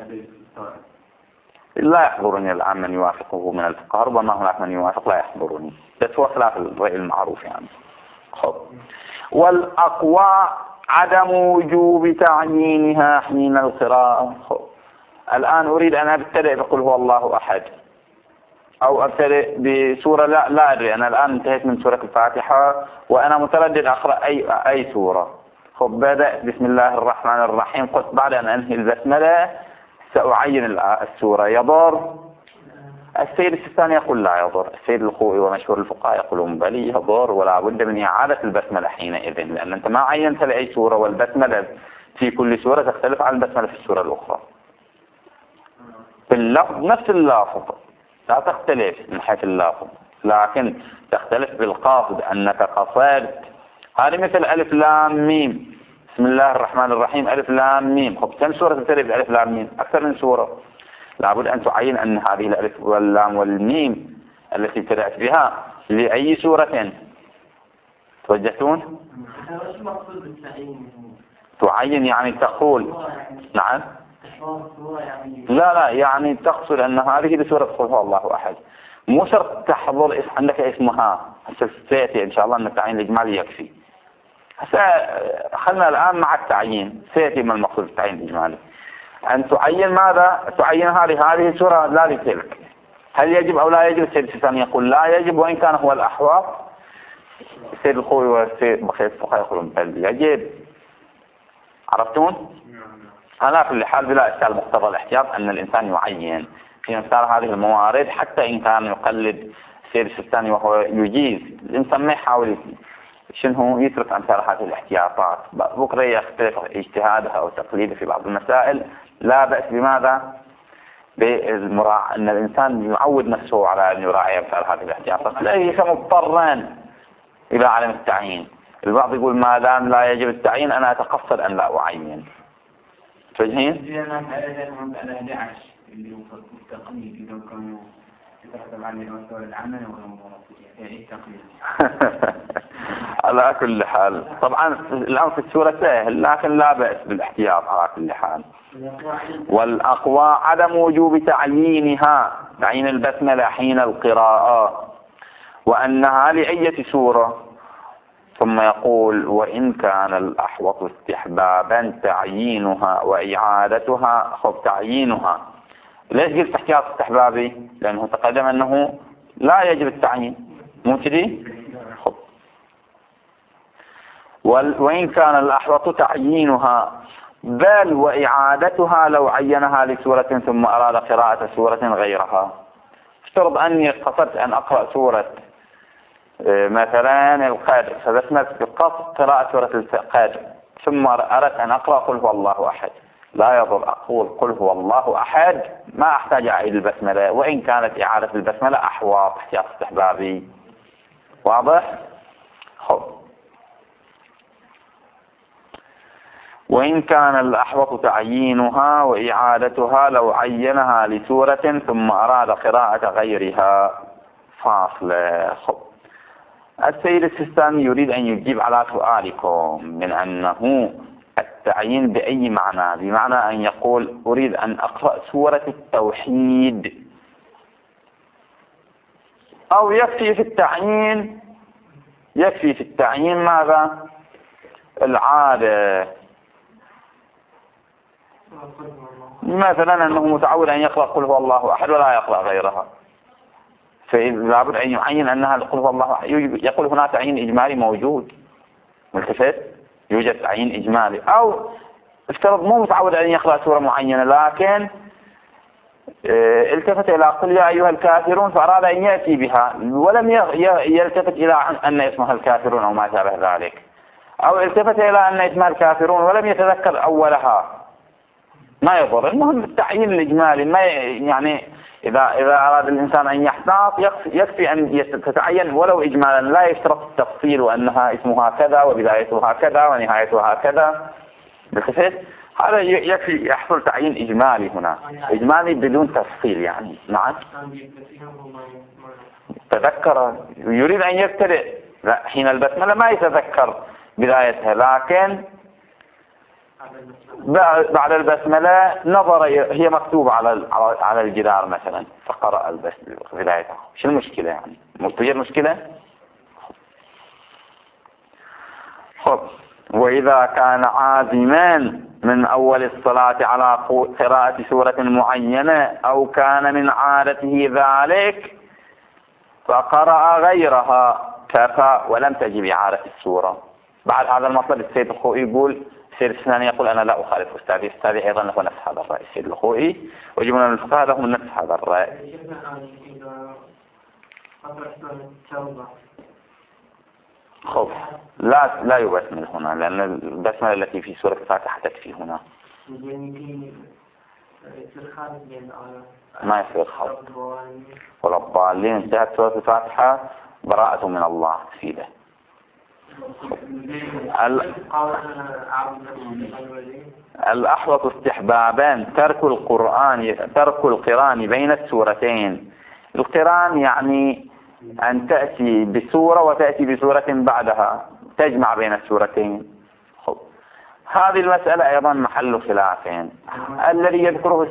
لا يحضرني الآن من يوافقه من الفقهاء، ربما هناك من يوافق لا يحضرني، بس هو خلاف الرأي المعروف يعني. خب والأقوى عدم وجوب تعيينها حين القراءة. خب الآن أريد أن أبتدئ بقول هو الله أحد، أو أبتدئ بسورة لا لا أدري، أنا الآن انتهيت من سورة الفاتحة وأنا متردد أقرأ أي أي سورة. خب بدأت بسم الله الرحمن الرحيم، قلت بعد أن أنهي البسملة سأعين السورة، يضر؟ السيد السيستاني يقول لا يضر، السيد الخوئي ومشهور الفقهاء يقولون بل يضر ولا بد من إعادة البسملة حينئذ، لأن أنت ما عينت لأي سورة، والبسملة في كل سورة تختلف عن البسملة في السورة الأخرى. باللفظ نفس اللفظ لا تختلف من حيث اللفظ، لكن تختلف بالقاصد، أنك قصدت. هذه مثل ألف لام ميم، بسم الله الرحمن الرحيم ألف لام ميم. خب كم سورة تبتدئ بألف لام ميم؟ أكثر من سورة. لابد أن تعين أن هذه الألف واللام والميم التي ابتدأت بها لأي سورة. توجهتون؟ تعين يعني تقول نعم. لا لا يعني تقصد أن هذه لسورة قل هو الله أحد، مو شرط تحضر عندك اسمها. هسه سيأتي إن شاء الله أن التعيين الإجمالي يكفي. هسه خلنا الآن مع التعيين، سيأتي ما المقصود بالتعيين الإجمالي. أن تعين ماذا؟ تعين هذه هذه سورة لا لتلك. هل يجب أو لا يجب؟ السيد السيستاني يقول لا يجب وإن كان هو الأحوط. السيد الخوي والسيد بقية الفقهاء يقولون بل يجب. عرفتون؟ على كل حال بلا إشكال مقتضى الاحتياط أن الإنسان يعين في مثال هذه الموارد، حتى إن كان يقلد السيد السيستاني وهو يجيز، الإنسان ما يحاول شنو يترك أمثال هذه الاحتياطات. بكرة يختلف اجتهاده أو تقليده في بعض المسائل، لا بأس بماذا؟ بالمراعاة، أن الإنسان يعود نفسه على أن يراعي أمثال هذه الاحتياطات، ليس مضطرا إلى عدم التعيين. البعض يقول ما دام لا يجب التعيين أنا أتقصد أن لا أعين. فاهمين؟ اللي هو التقليد إذا كانوا يتحدث عن المسؤول العمل على كل حال طبعا الآن في السورة سهل، لكن لا بأس بالاحتياط على كل حال. والأقوى عدم وجوب تعيينها، تعيين البسملة حين القراءة، وأنها لأية سورة. ثم يقول وإن كان الأحوط استحبابا تعيينها وإعادتها. خب تعيينها ليش قلت احتياط استحبابي؟ لأنه تقدم أنه لا يجب التعيين، مو كذي؟ خب وإن كان الأحوط تعيينها بل وإعادتها لو عينها لسورة ثم أراد قراءة سورة غيرها. افترض أني قصدت أن أقرأ سورة مثلا القدر، فبسمت بقصد قراءة سورة القدر، ثم أردت أن أقرأ قل هو الله أحد، لا يضر أقول قل هو الله أحد، ما أحتاج إلى البسملة، وإن كانت إعادة البسملة أحوط احتياط استحبابي. واضح؟ خب وإن كان الأحوط تعيينها وإعادتها لو عينها لسورة ثم أراد قراءة غيرها. فاصلة. خب السيد السيستاني يريد أن يجيب على سؤالكم من أنه التعيين بأي معنى، بمعنى أن يقول أريد أن أقرأ سورة التوحيد، أو يكفي في التعيين يكفي في التعيين ماذا؟ العادة، مثلا أنه متعود أن يقرأ قل هو الله أحد ولا يقرأ غيرها، فلا بد أن يعين أنها قل هو الله أحد. يقول هنا تعيين إجمالي موجود، ملتفت يوجد تعيين إجمالي. أو افترض مو متعود أن يقرأ سورة معينة، لكن التفت إلى قل يا أيها الكافرون فأراد أن يأتي بها ولم يلتفت إلى أن اسمها الكافرون أو ما شابه ذلك، أو التفت إلى أن اسمها الكافرون ولم يتذكر أولها، ما يضر. المهم التعيين الإجمالي، ما يعني إذا إذا أراد الإنسان أن يحتاط يكفي أن تتعين ولو إجمالا، لا يشترط التفصيل وأنها اسمها كذا وبدايتها كذا ونهايتها كذا بالخفيف. هذا يكفي يحصل تعيين إجمالي هنا، إجمالي بدون تفصيل يعني. نعم تذكر يريد أن يبتدئ، لا حين البسملة ما يتذكر بدايتها، لكن بعد البسملة نظر هي مكتوبة على على الجدار مثلا فقرأ البسملة بدايتها. شو المشكلة يعني؟ توجد مشكلة؟ خب. وإذا كان عازما من أول الصلاة على قراءة سورة معينة أو كان من عادته ذلك فقرأ غيرها كفى ولم تجب إعادة السورة. بعد هذا المطلب السيد الخوئي يقول، السيد السناني يقول أنا لا أخالف أستاذي، أستاذي أيضا له نفس هذا الرأي. السيد الخوئي وجملة من الفقهاء لهم نفس هذا الرأي. خب لا لا يبسمل هنا، لأن البسملة التي في سورة الفاتحة تكفي هنا. ما يصير خلط ولا الضالين. انتهت سورة الفاتحة براءة من الله تفيده. الأحوط استحبابا ترك القرآن ترك القران بين السورتين. القران يعني أن تأتي بسورة وتأتي بسورة بعدها، تجمع بين السورتين. خب. هذه المسألة أيضا محل خلافين. الذي يذكره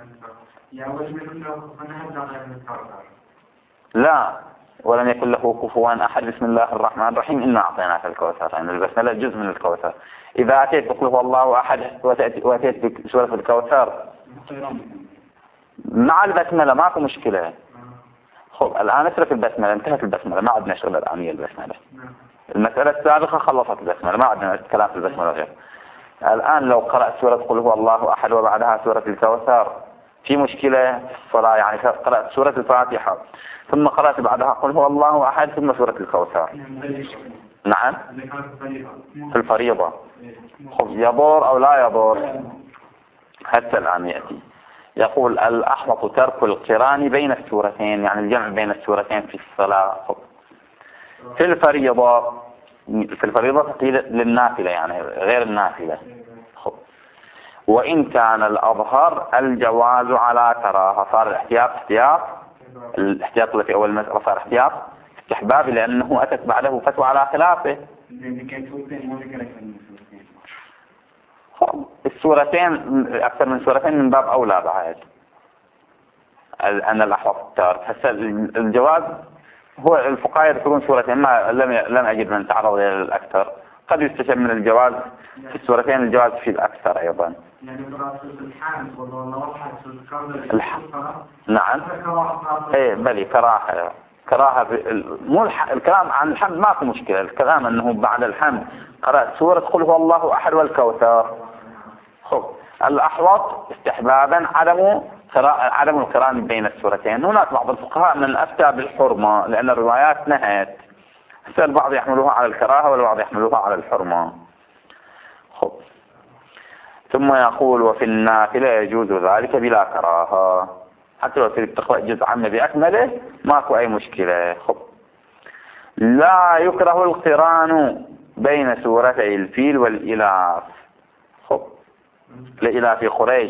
لا ولم يكن له كفوا أحد. بسم الله الرحمن الرحيم إنا أعطيناك الكوثر، يعني البسملة جزء من الكوثر. إذا أتيت بقل هو الله أحد وأتيت بسورة الكوثر مع البسملة ماكو مشكلة. خب الآن اترك البسملة، انتهت البسملة، ما عندنا شغل الآن هي البسملة. المسألة السابقة خلصت البسملة، ما عندنا كلام في البسملة غير. الآن لو قرأت سورة قل هو الله أحد وبعدها سورة الكوثر في مشكلة في الصلاة، يعني قرأت سورة الفاتحة ثم قرأت بعدها قل هو الله أحد ثم سورة الكوثر. نعم في الفريضة. خب يضر أو لا يضر؟ حتى الآن يأتي يقول الأحوط ترك القران بين السورتين، يعني الجمع بين السورتين في الصلاة. في الفريضة في الفريضة قيل للنافلة يعني غير النافلة. وإن كان الأظهر الجواز على كراهة، صار الاحتياط احتياط الاحتياط اللي في أول مسألة صار احتياط استحبابي، لأنه أتت بعده فتوى على خلافه. السورتين أكثر من سورتين من باب أولى بعد أن الأحوط التارك. هسه الجواز هو الفقهاء يذكرون سورتين، ما لم لم أجد من تعرض إلى الأكثر. قد يستشف من الجواز في السورتين، الجواز في الأكثر أيضا. الح... نعم إيه بلي كراهة كراهة مو الح... الكلام عن الحمد ماكو مشكلة. الكلام أنه بعد الحمد قرأت سورة قل هو الله أحد والكوثر. خب الأحوط استحبابا عدم عدم القران بين السورتين. هناك بعض الفقهاء من أفتى بالحرمة لأن الروايات نهت. البعض يحملوها على الكراهة والبعض يحملوها على الحرمة. خب. ثم يقول وفي النافلة يجوز ذلك بلا كراهة، حتى لو تريد تقرأ جزء عام بأكمله ماكو أي مشكلة. خب. لا يكره القران بين سورتي الفيل والإلاف. خب. لإلاف قريش.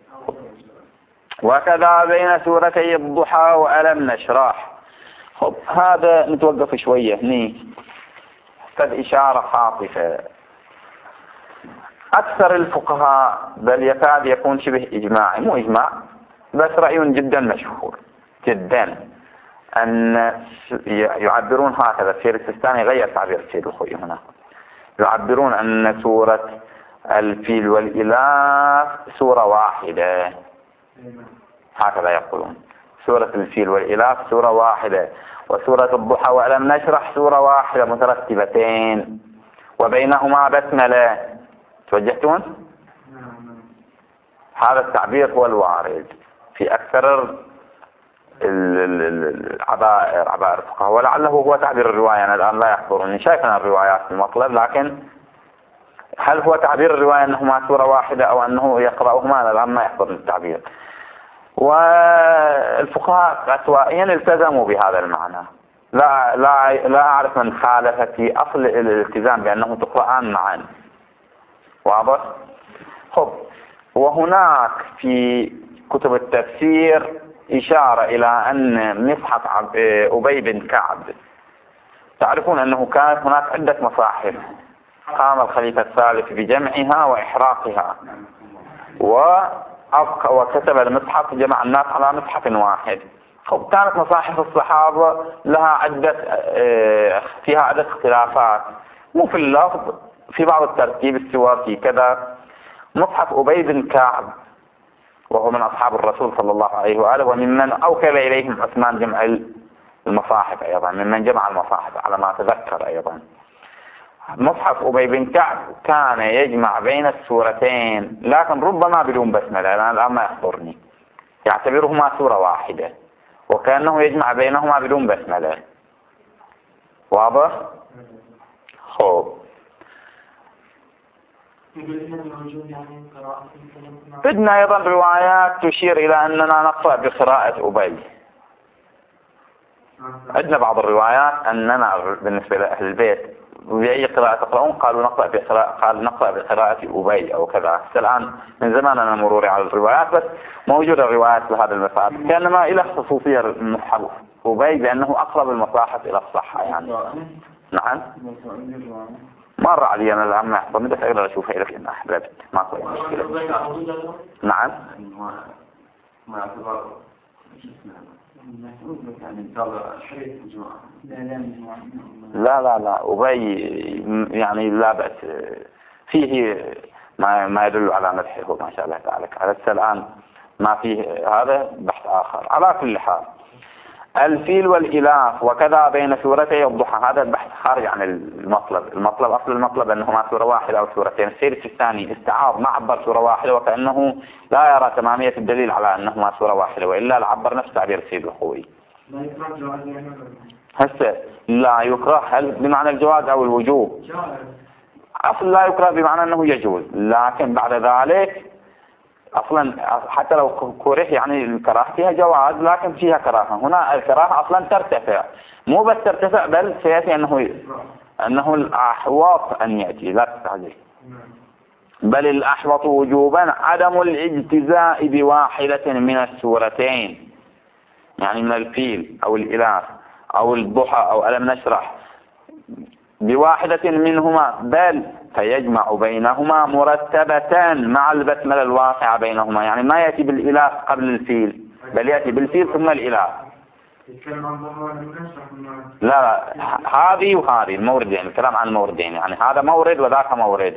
وكذا بين سورتي الضحى وألم نشرح. خب هذا نتوقف شوية هني قد إشارة خاطفة. أكثر الفقهاء بل يكاد يكون شبه إجماعي، مو إجماع بس رأي جدا مشهور جدا، أن يعبرون هكذا. السيد السيستاني غير تعبير السيد الخوئي هنا، يعبرون أن سورة الفيل والإلاف سورة واحدة، هكذا يقولون. سورة الفيل والإلاف سورة واحدة، وسورة الضحى وألم نشرح سورة واحدة مترتبتين وبينهما بسملة. توجهتون؟ هذا التعبير هو الوارد. في أكثر العبائر عبائر الفقهاء، ولعله هو تعبير الرواية. أنا الآن لا يحضرني شايفنا الروايات في المطلب، لكن هل هو تعبير الرواية أنهما سورة واحدة أو أنه يقرأهما؟ أنا الآن ما يحضرني التعبير. والفقهاء عشوائيا التزموا بهذا المعنى، لا لا لا أعرف من خالف في أصل الالتزام بأنه تقرأان معا. واضح؟ خب، وهناك في كتب التفسير إشارة إلى أن مصحف أبي بن كعب، تعرفون أنه كانت هناك عدة مصاحف، قام الخليفة الثالث بجمعها وإحراقها، وأبقى وكتب المصحف، جمع الناس على مصحف واحد. خب، كانت مصاحف الصحابة لها عدة فيها عدة اختلافات، مو في اللفظ، في بعض الترتيب، السور في كذا. مصحف أبي بن كعب وهو من أصحاب الرسول صلى الله عليه وآله، وممن أوكل إليهم عثمان جمع المصاحف أيضا، ممن جمع المصاحف على ما أتذكر أيضا. مصحف أبي بن كعب كان يجمع بين السورتين، لكن ربما بدون بسملة، أنا الآن ما يحضرني، يعتبرهما سورة واحدة، وكأنه يجمع بينهما بدون بسملة. واضح؟ خوب، بدنا أيضا روايات تشير إلى أننا نقرأ بقراءة أبي. عندنا بعض الروايات أننا بالنسبة لأهل البيت بأي قراءة تقرؤون؟ قالوا نقرأ بقراءة قال نقرأ بقراءة أبي أو كذا. الآن من زمان أنا مروري على الروايات، بس موجودة الروايات لهذا المفاد، كأنما إلى خصوصية المصحف أبي بأنه أقرب المصاحف إلى الصحة يعني. نعم، مر علي أنا الآن ما يحضرني، بس أقدر أشوفها لك إن أحببت، ما في مشكلة. نعم، لا لا لا أبي يعني لا بأس فيه ما ما يدل على مدحه ما شاء الله تعالى. على الآن ما فيه، هذا بحث آخر. على كل حال، الفيل والإلاف وكذا بين سورتي الضحى، هذا البحث خارج عن المطلب. المطلب أصل المطلب أنهما سورة واحدة أو سورتين. السيرس الثاني استعار، ما عبر سورة واحدة، وكأنه لا يرى تمامية الدليل على أنهما سورة واحدة، وإلا لعبر نفس تعبير السيد الخوي. هسه لا يكره، هل بمعنى الجواز أو الوجوب؟ أصل لا يكره بمعنى أنه يجوز، لكن بعد ذلك أصلا حتى لو كره يعني الكراهة فيها جواز، لكن فيها كراهة. هنا الكراهة أصلا ترتفع، مو بس ترتفع بل سيأتي أنه أنه الأحوط أن يأتي، لا تستعجل. بل الأحوط وجوبا عدم الاجتزاء بواحدة من السورتين، يعني من الفيل أو الإلاف أو الضحى أو ألم نشرح، بواحدة منهما، بل فيجمع بينهما مرتبة مع البسملة الواقعة بينهما، يعني ما يأتي بالإلاف قبل الفيل، بل يأتي بالفيل ثم الإلاف. لا لا، هذه وهذه الموردين، الكلام عن الموردين، يعني هذا مورد وذاك مورد.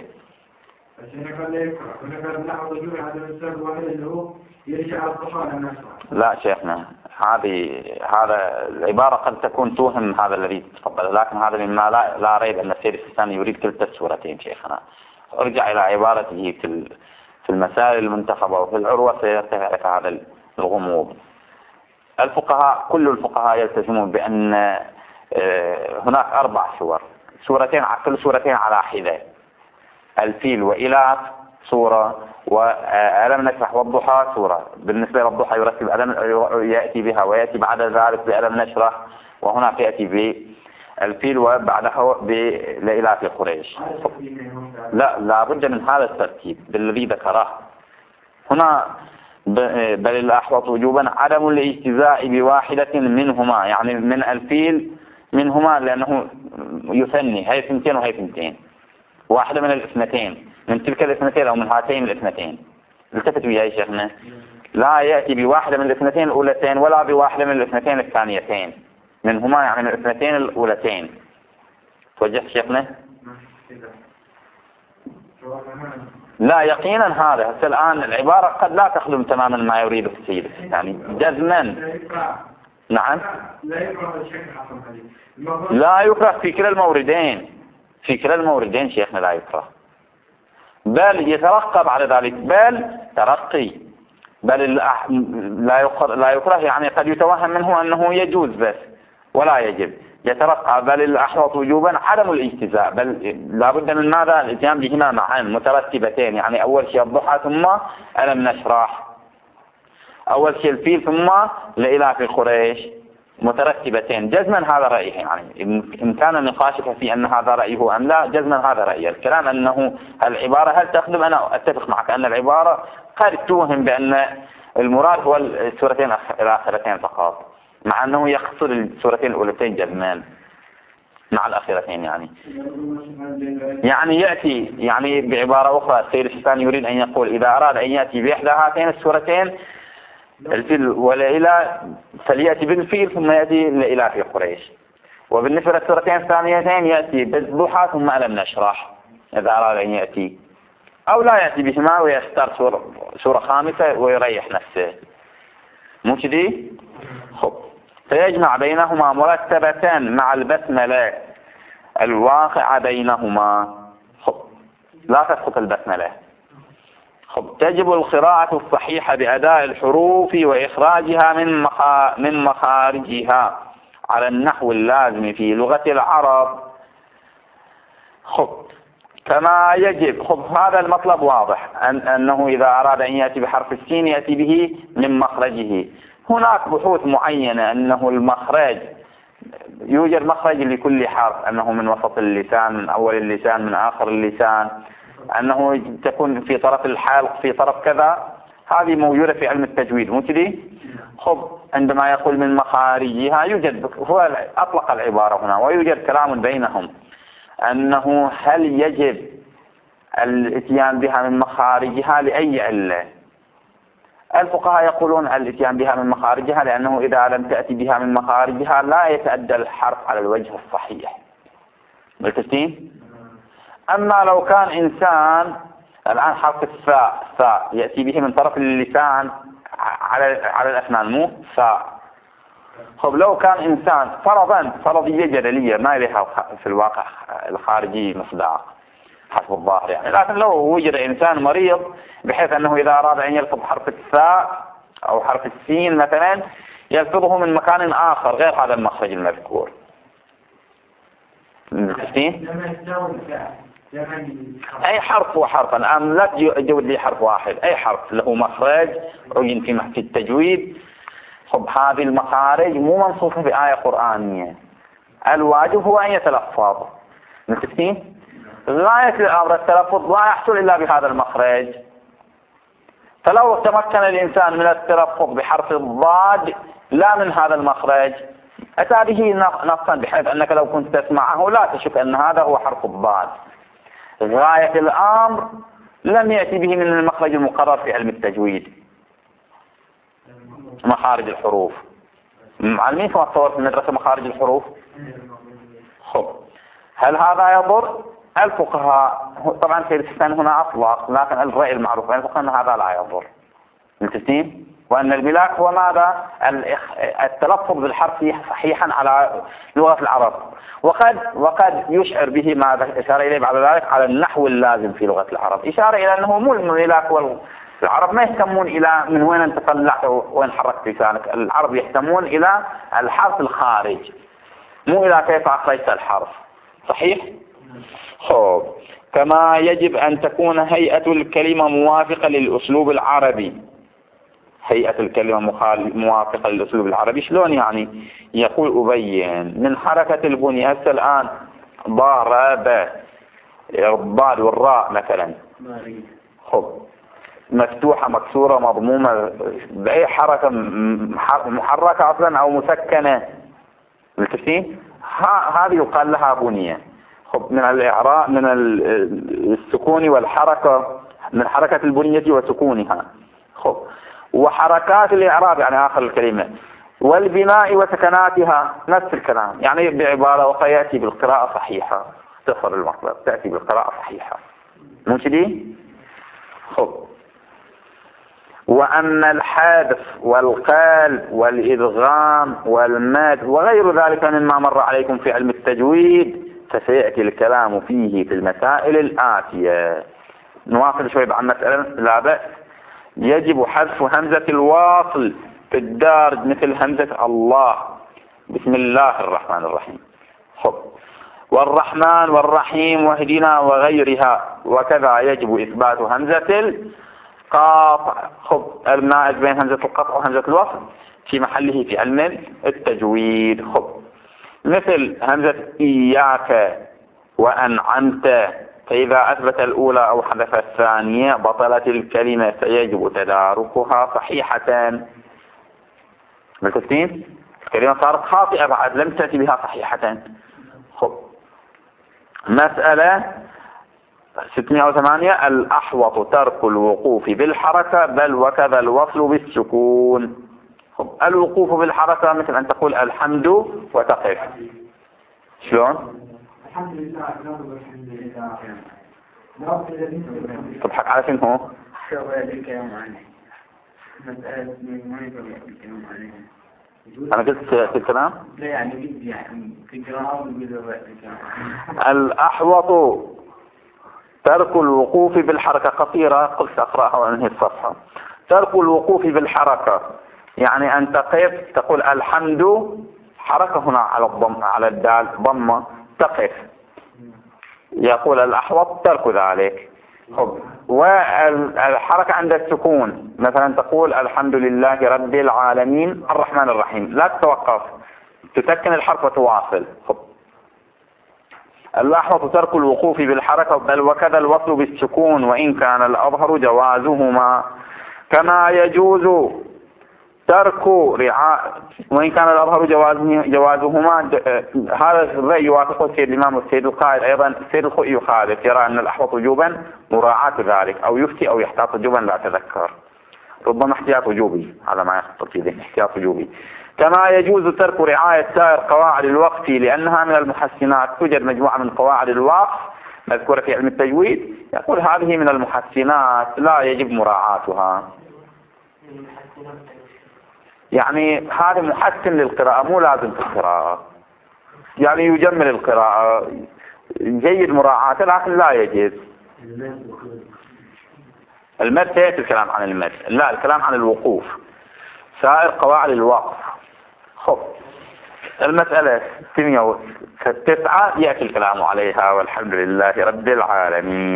لا شيخنا، هذه هذا العبارة قد تكون توهم هذا الذي تفضل، لكن هذا مما لا, لا ريب أن السير الثاني يريد كلتا السورتين. شيخنا ارجع إلى عبارته في في المسائل المنتخبة وفي العروة سيرتفع لك هذا الغموض. الفقهاء كل الفقهاء يلتزمون بأن هناك أربع سور، سورتين كل سورتين على حدة، الفيل وإلاف سورة، وألم نشرح والضحى سورة. بالنسبة للضحى يرتب ألم يأتي بها، ويأتي بعد ذلك بألم نشرح، وهناك يأتي بالفيل وبعدها بإلاف قريش. لا لا بد من هذا الترتيب بالذي ذكره هنا. بل الأحوط وجوبا عدم الاجتزاء بواحدة منهما، يعني من الفيل منهما، لأنه يثني هاي اثنتين وهي اثنتين، واحدة من الاثنتين، من تلك الاثنتين أو من هاتين الاثنتين. التفتوا يا شيخنا، لا يأتي بواحدة من الاثنتين الأولتين ولا بواحدة من الاثنتين الثانيتين، منهما يعني من الاثنتين الأولتين. توجه شيخنا؟ لا يقينا هذا. هسه الآن العبارة قد لا تخدم تماما ما يريده السيد يعني جزما. نعم، لا يكره في كلا الموردين، في كلا الموردين شيخنا لا يكره، بل يترقب على ذلك، بل ترقي، بل لا يقر لا يكره، يعني قد يتوهم منه أنه يجوز بس ولا يجب، يترقى. بل الأحوط وجوبا عدم الاجتزاء، بل لا بد من ماذا؟ الاتيان بهما معا مترتبتين، يعني أول شيء الضحى ثم ألم نشرح، أول شيء الفيل ثم لإلاف قريش، مترتبتين جزما. هذا رأيه، يعني إن كان نقاشك في أن هذا رأيه أم لا، جزما هذا رأيه. الكلام أنه العبارة هل تخدم، أنا أتفق معك أن العبارة قد توهم بأن المراد هو السورتين الآخرتين فقط، مع أنه يخصر السورتين الأولتين جزمان مع الأخيرتين. يعني يعني يأتي يعني بعبارة أخرى السيد السيستاني يريد أن يقول إذا أراد أن يأتي بإحدى هاتين السورتين الفيل ولإلى فليأتي بالفيل ثم يأتي لإلى في قريش. وبالنسبة للسورتين الثانيتين يأتي بالضحى ثم ألم نشرح إذا أراد أن يأتي، أو لا يأتي بهما ويختار سورة, سورة خامسة ويريح نفسه. مو كذي؟ خب، فيجمع بينهما مرتبتان مع البسملة الواقع بينهما. خب، لا تسقط البسملة. خب، تجب القراءة الصحيحة بأداء الحروف وإخراجها من مخا... من مخارجها على النحو اللازم في لغة العرب. خب، كما يجب. خب، هذا المطلب واضح، أن... أنه إذا أراد أن يأتي بحرف السين يأتي به من مخرجه. هناك بحوث معينة أنه المخرج يوجد مخرج لكل حرف، أنه من وسط اللسان، من أول اللسان، من آخر اللسان، أنه تكون في طرف الحلق، في طرف كذا. هذه موجودة في علم التجويد، مو كذي؟ خب، عندما يقول من مخارجها يوجد، هو أطلق العبارة هنا، ويوجد كلام بينهم أنه هل يجب الاتيان بها من مخارجها لأي علة. الفقهاء يقولون الاتيان بها من مخارجها لأنه إذا لم تأتي بها من مخارجها لا يتأدى الحرف على الوجه الصحيح. بالتسليم. أما لو كان إنسان الآن حرف الثاء ثاء يأتي به من طرف اللسان على على الأسنان، مو ثاء. خب، لو كان إنسان فرضا فرضية جدلية ما لها في الواقع الخارجي مصداق حسب الظاهر يعني، لكن لو وجد إنسان مريض بحيث أنه إذا أراد أن يلفظ حرف الثاء أو حرف السين مثلا يلفظه من مكان آخر غير هذا المخرج المذكور. متفقين؟ أي حرف وحرفا، الآن لا تجود لي حرف واحد، أي حرف له مخرج عين في محكي التجويد. خب، هذه المخارج مو منصوصة بآية قرآنية، الواجب هو أن يتلفظ. متفقين؟ غاية الأمر التلفظ لا يحصل إلا بهذا المخرج. فلو تمكن الإنسان من التلفظ بحرف الضاد لا من هذا المخرج أتى به نصا، بحيث أنك لو كنت تسمعه لا تشك أن هذا هو حرف الضاد. غاية الأمر لم يأتي به من المخرج المقرر في علم التجويد، مخارج الحروف. معلمين كما تصور في المدرسة مخارج الحروف. خب، هل هذا يضر؟ الفقهاء طبعا في السيستان هنا أطلق، لكن الرأي المعروف عن الفقهاء أن هذا لا يضر. متفقين؟ وأن الملاك هو ماذا؟ التلفظ بالحرف صحيحا على لغة العرب، وقد وقد يشعر به ماذا إشارة إليه بعد ذلك على النحو اللازم في لغة العرب، إشارة إلى أنه مو الملاك والعرب ما يهتمون إلى من وين أنت طلعت وين حركت لسانك، العرب يهتمون إلى الحرف الخارج مو إلى كيف أخرجت الحرف. صحيح؟ خب، كما يجب أن تكون هيئة الكلمة موافقة للأسلوب العربي. هيئة الكلمة موافقة للأسلوب العربي شلون يعني؟ يقول أبين من حركة البني. هسه الآن ضرب الضاد والراء مثلا، خب، مفتوحة مكسورة مضمومة بأي حركة، محركة أصلا أو مسكنة. بالتفسير هذه يقال لها بنية. خب، من الإعراء من السكون والحركة، من حركة البنية وسكونها. خب، وحركات الإعراب يعني آخر الكلمة، والبناء وسكناتها نفس الكلام، يعني بعبارة أخرى يأتي بالقراءة صحيحة. اختصر المطلب، تأتي بالقراءة صحيحة. مو كذي؟ خب، وأما الحذف والقال والإدغام والمد وغير ذلك مما مر عليكم في علم التجويد فسيأتي الكلام فيه في المسائل الآتية. نواصل شوي عن مسألة لا بأس. يجب حذف همزة الواصل في الدارج مثل همزة الله، بسم الله الرحمن الرحيم. خب والرحمن والرحيم واهدنا وغيرها، وكذا يجب إثبات همزة القاطع. خب المائز بين همزة القطع وهمزة الوصل في محله في علم التجويد. خب مثل همزة إياك وأنعمت، فإذا أثبت الأولى أو حذف الثانية بطلت الكلمة، فيجب تداركها صحيحة. بالتسليم الكلمة صارت خاطئة بعد لم تأتي بها صحيحة. خب مسألة ستمائة وثمانية الأحوط ترك الوقوف بالحركة بل وكذا الوصل بالسكون. خب الوقوف بالحركة مثل أن تقول الحمد وتقف. شلون؟ الحمد لله الحمد لله. تضحك على شنو هو؟ أنا قلت في الكلام؟ لا يعني يعني في القراءة الأحوط ترك الوقوف بالحركة قصيرة، قلت أقرأها وأنهي الصفحة. ترك الوقوف بالحركة يعني أن تقف تقول الحمد، حركة هنا على الضم على الدال ضمة، تقف. يقول الأحوط ترك ذلك. خب والحركة عند السكون مثلا تقول الحمد لله رب العالمين الرحمن الرحيم، لا تتوقف، تسكن الحرف وتواصل. خب الأحوط ترك الوقوف بالحركة بل وكذا الوصل بالسكون وإن كان الأظهر جوازهما، كما يجوز ترك رعاء وإن كان الأظهر جوازهما. هذا الرأي يوافق السيد الإمام والسيد القائد أيضا. السيد الخوئي يخالف، يرى أن الأحوط وجوبا مراعاة ذلك، أو يفتي أو يحتاط وجوبا لا أتذكر، ربما احتياط وجوبي على ما يخطر في ذهن، احتياط وجوبي. كما يجوز ترك رعاية سائر قواعد الوقف لأنها من المحسنات. توجد مجموعة من قواعد الوقف مذكورة في علم التجويد، يقول هذه من المحسنات لا يجب مراعاتها. يعني هذا محسن للقراءة مو لازم في القراءة، يعني يجمل القراءة، جيد مراعاته لكن لا يجب. المد سيأتي الكلام عن المد، لا الكلام عن الوقوف، سائر قواعد الوقف. خب المسألة ستمائة وتسعة يأتي الكلام عليها، والحمد لله رب العالمين.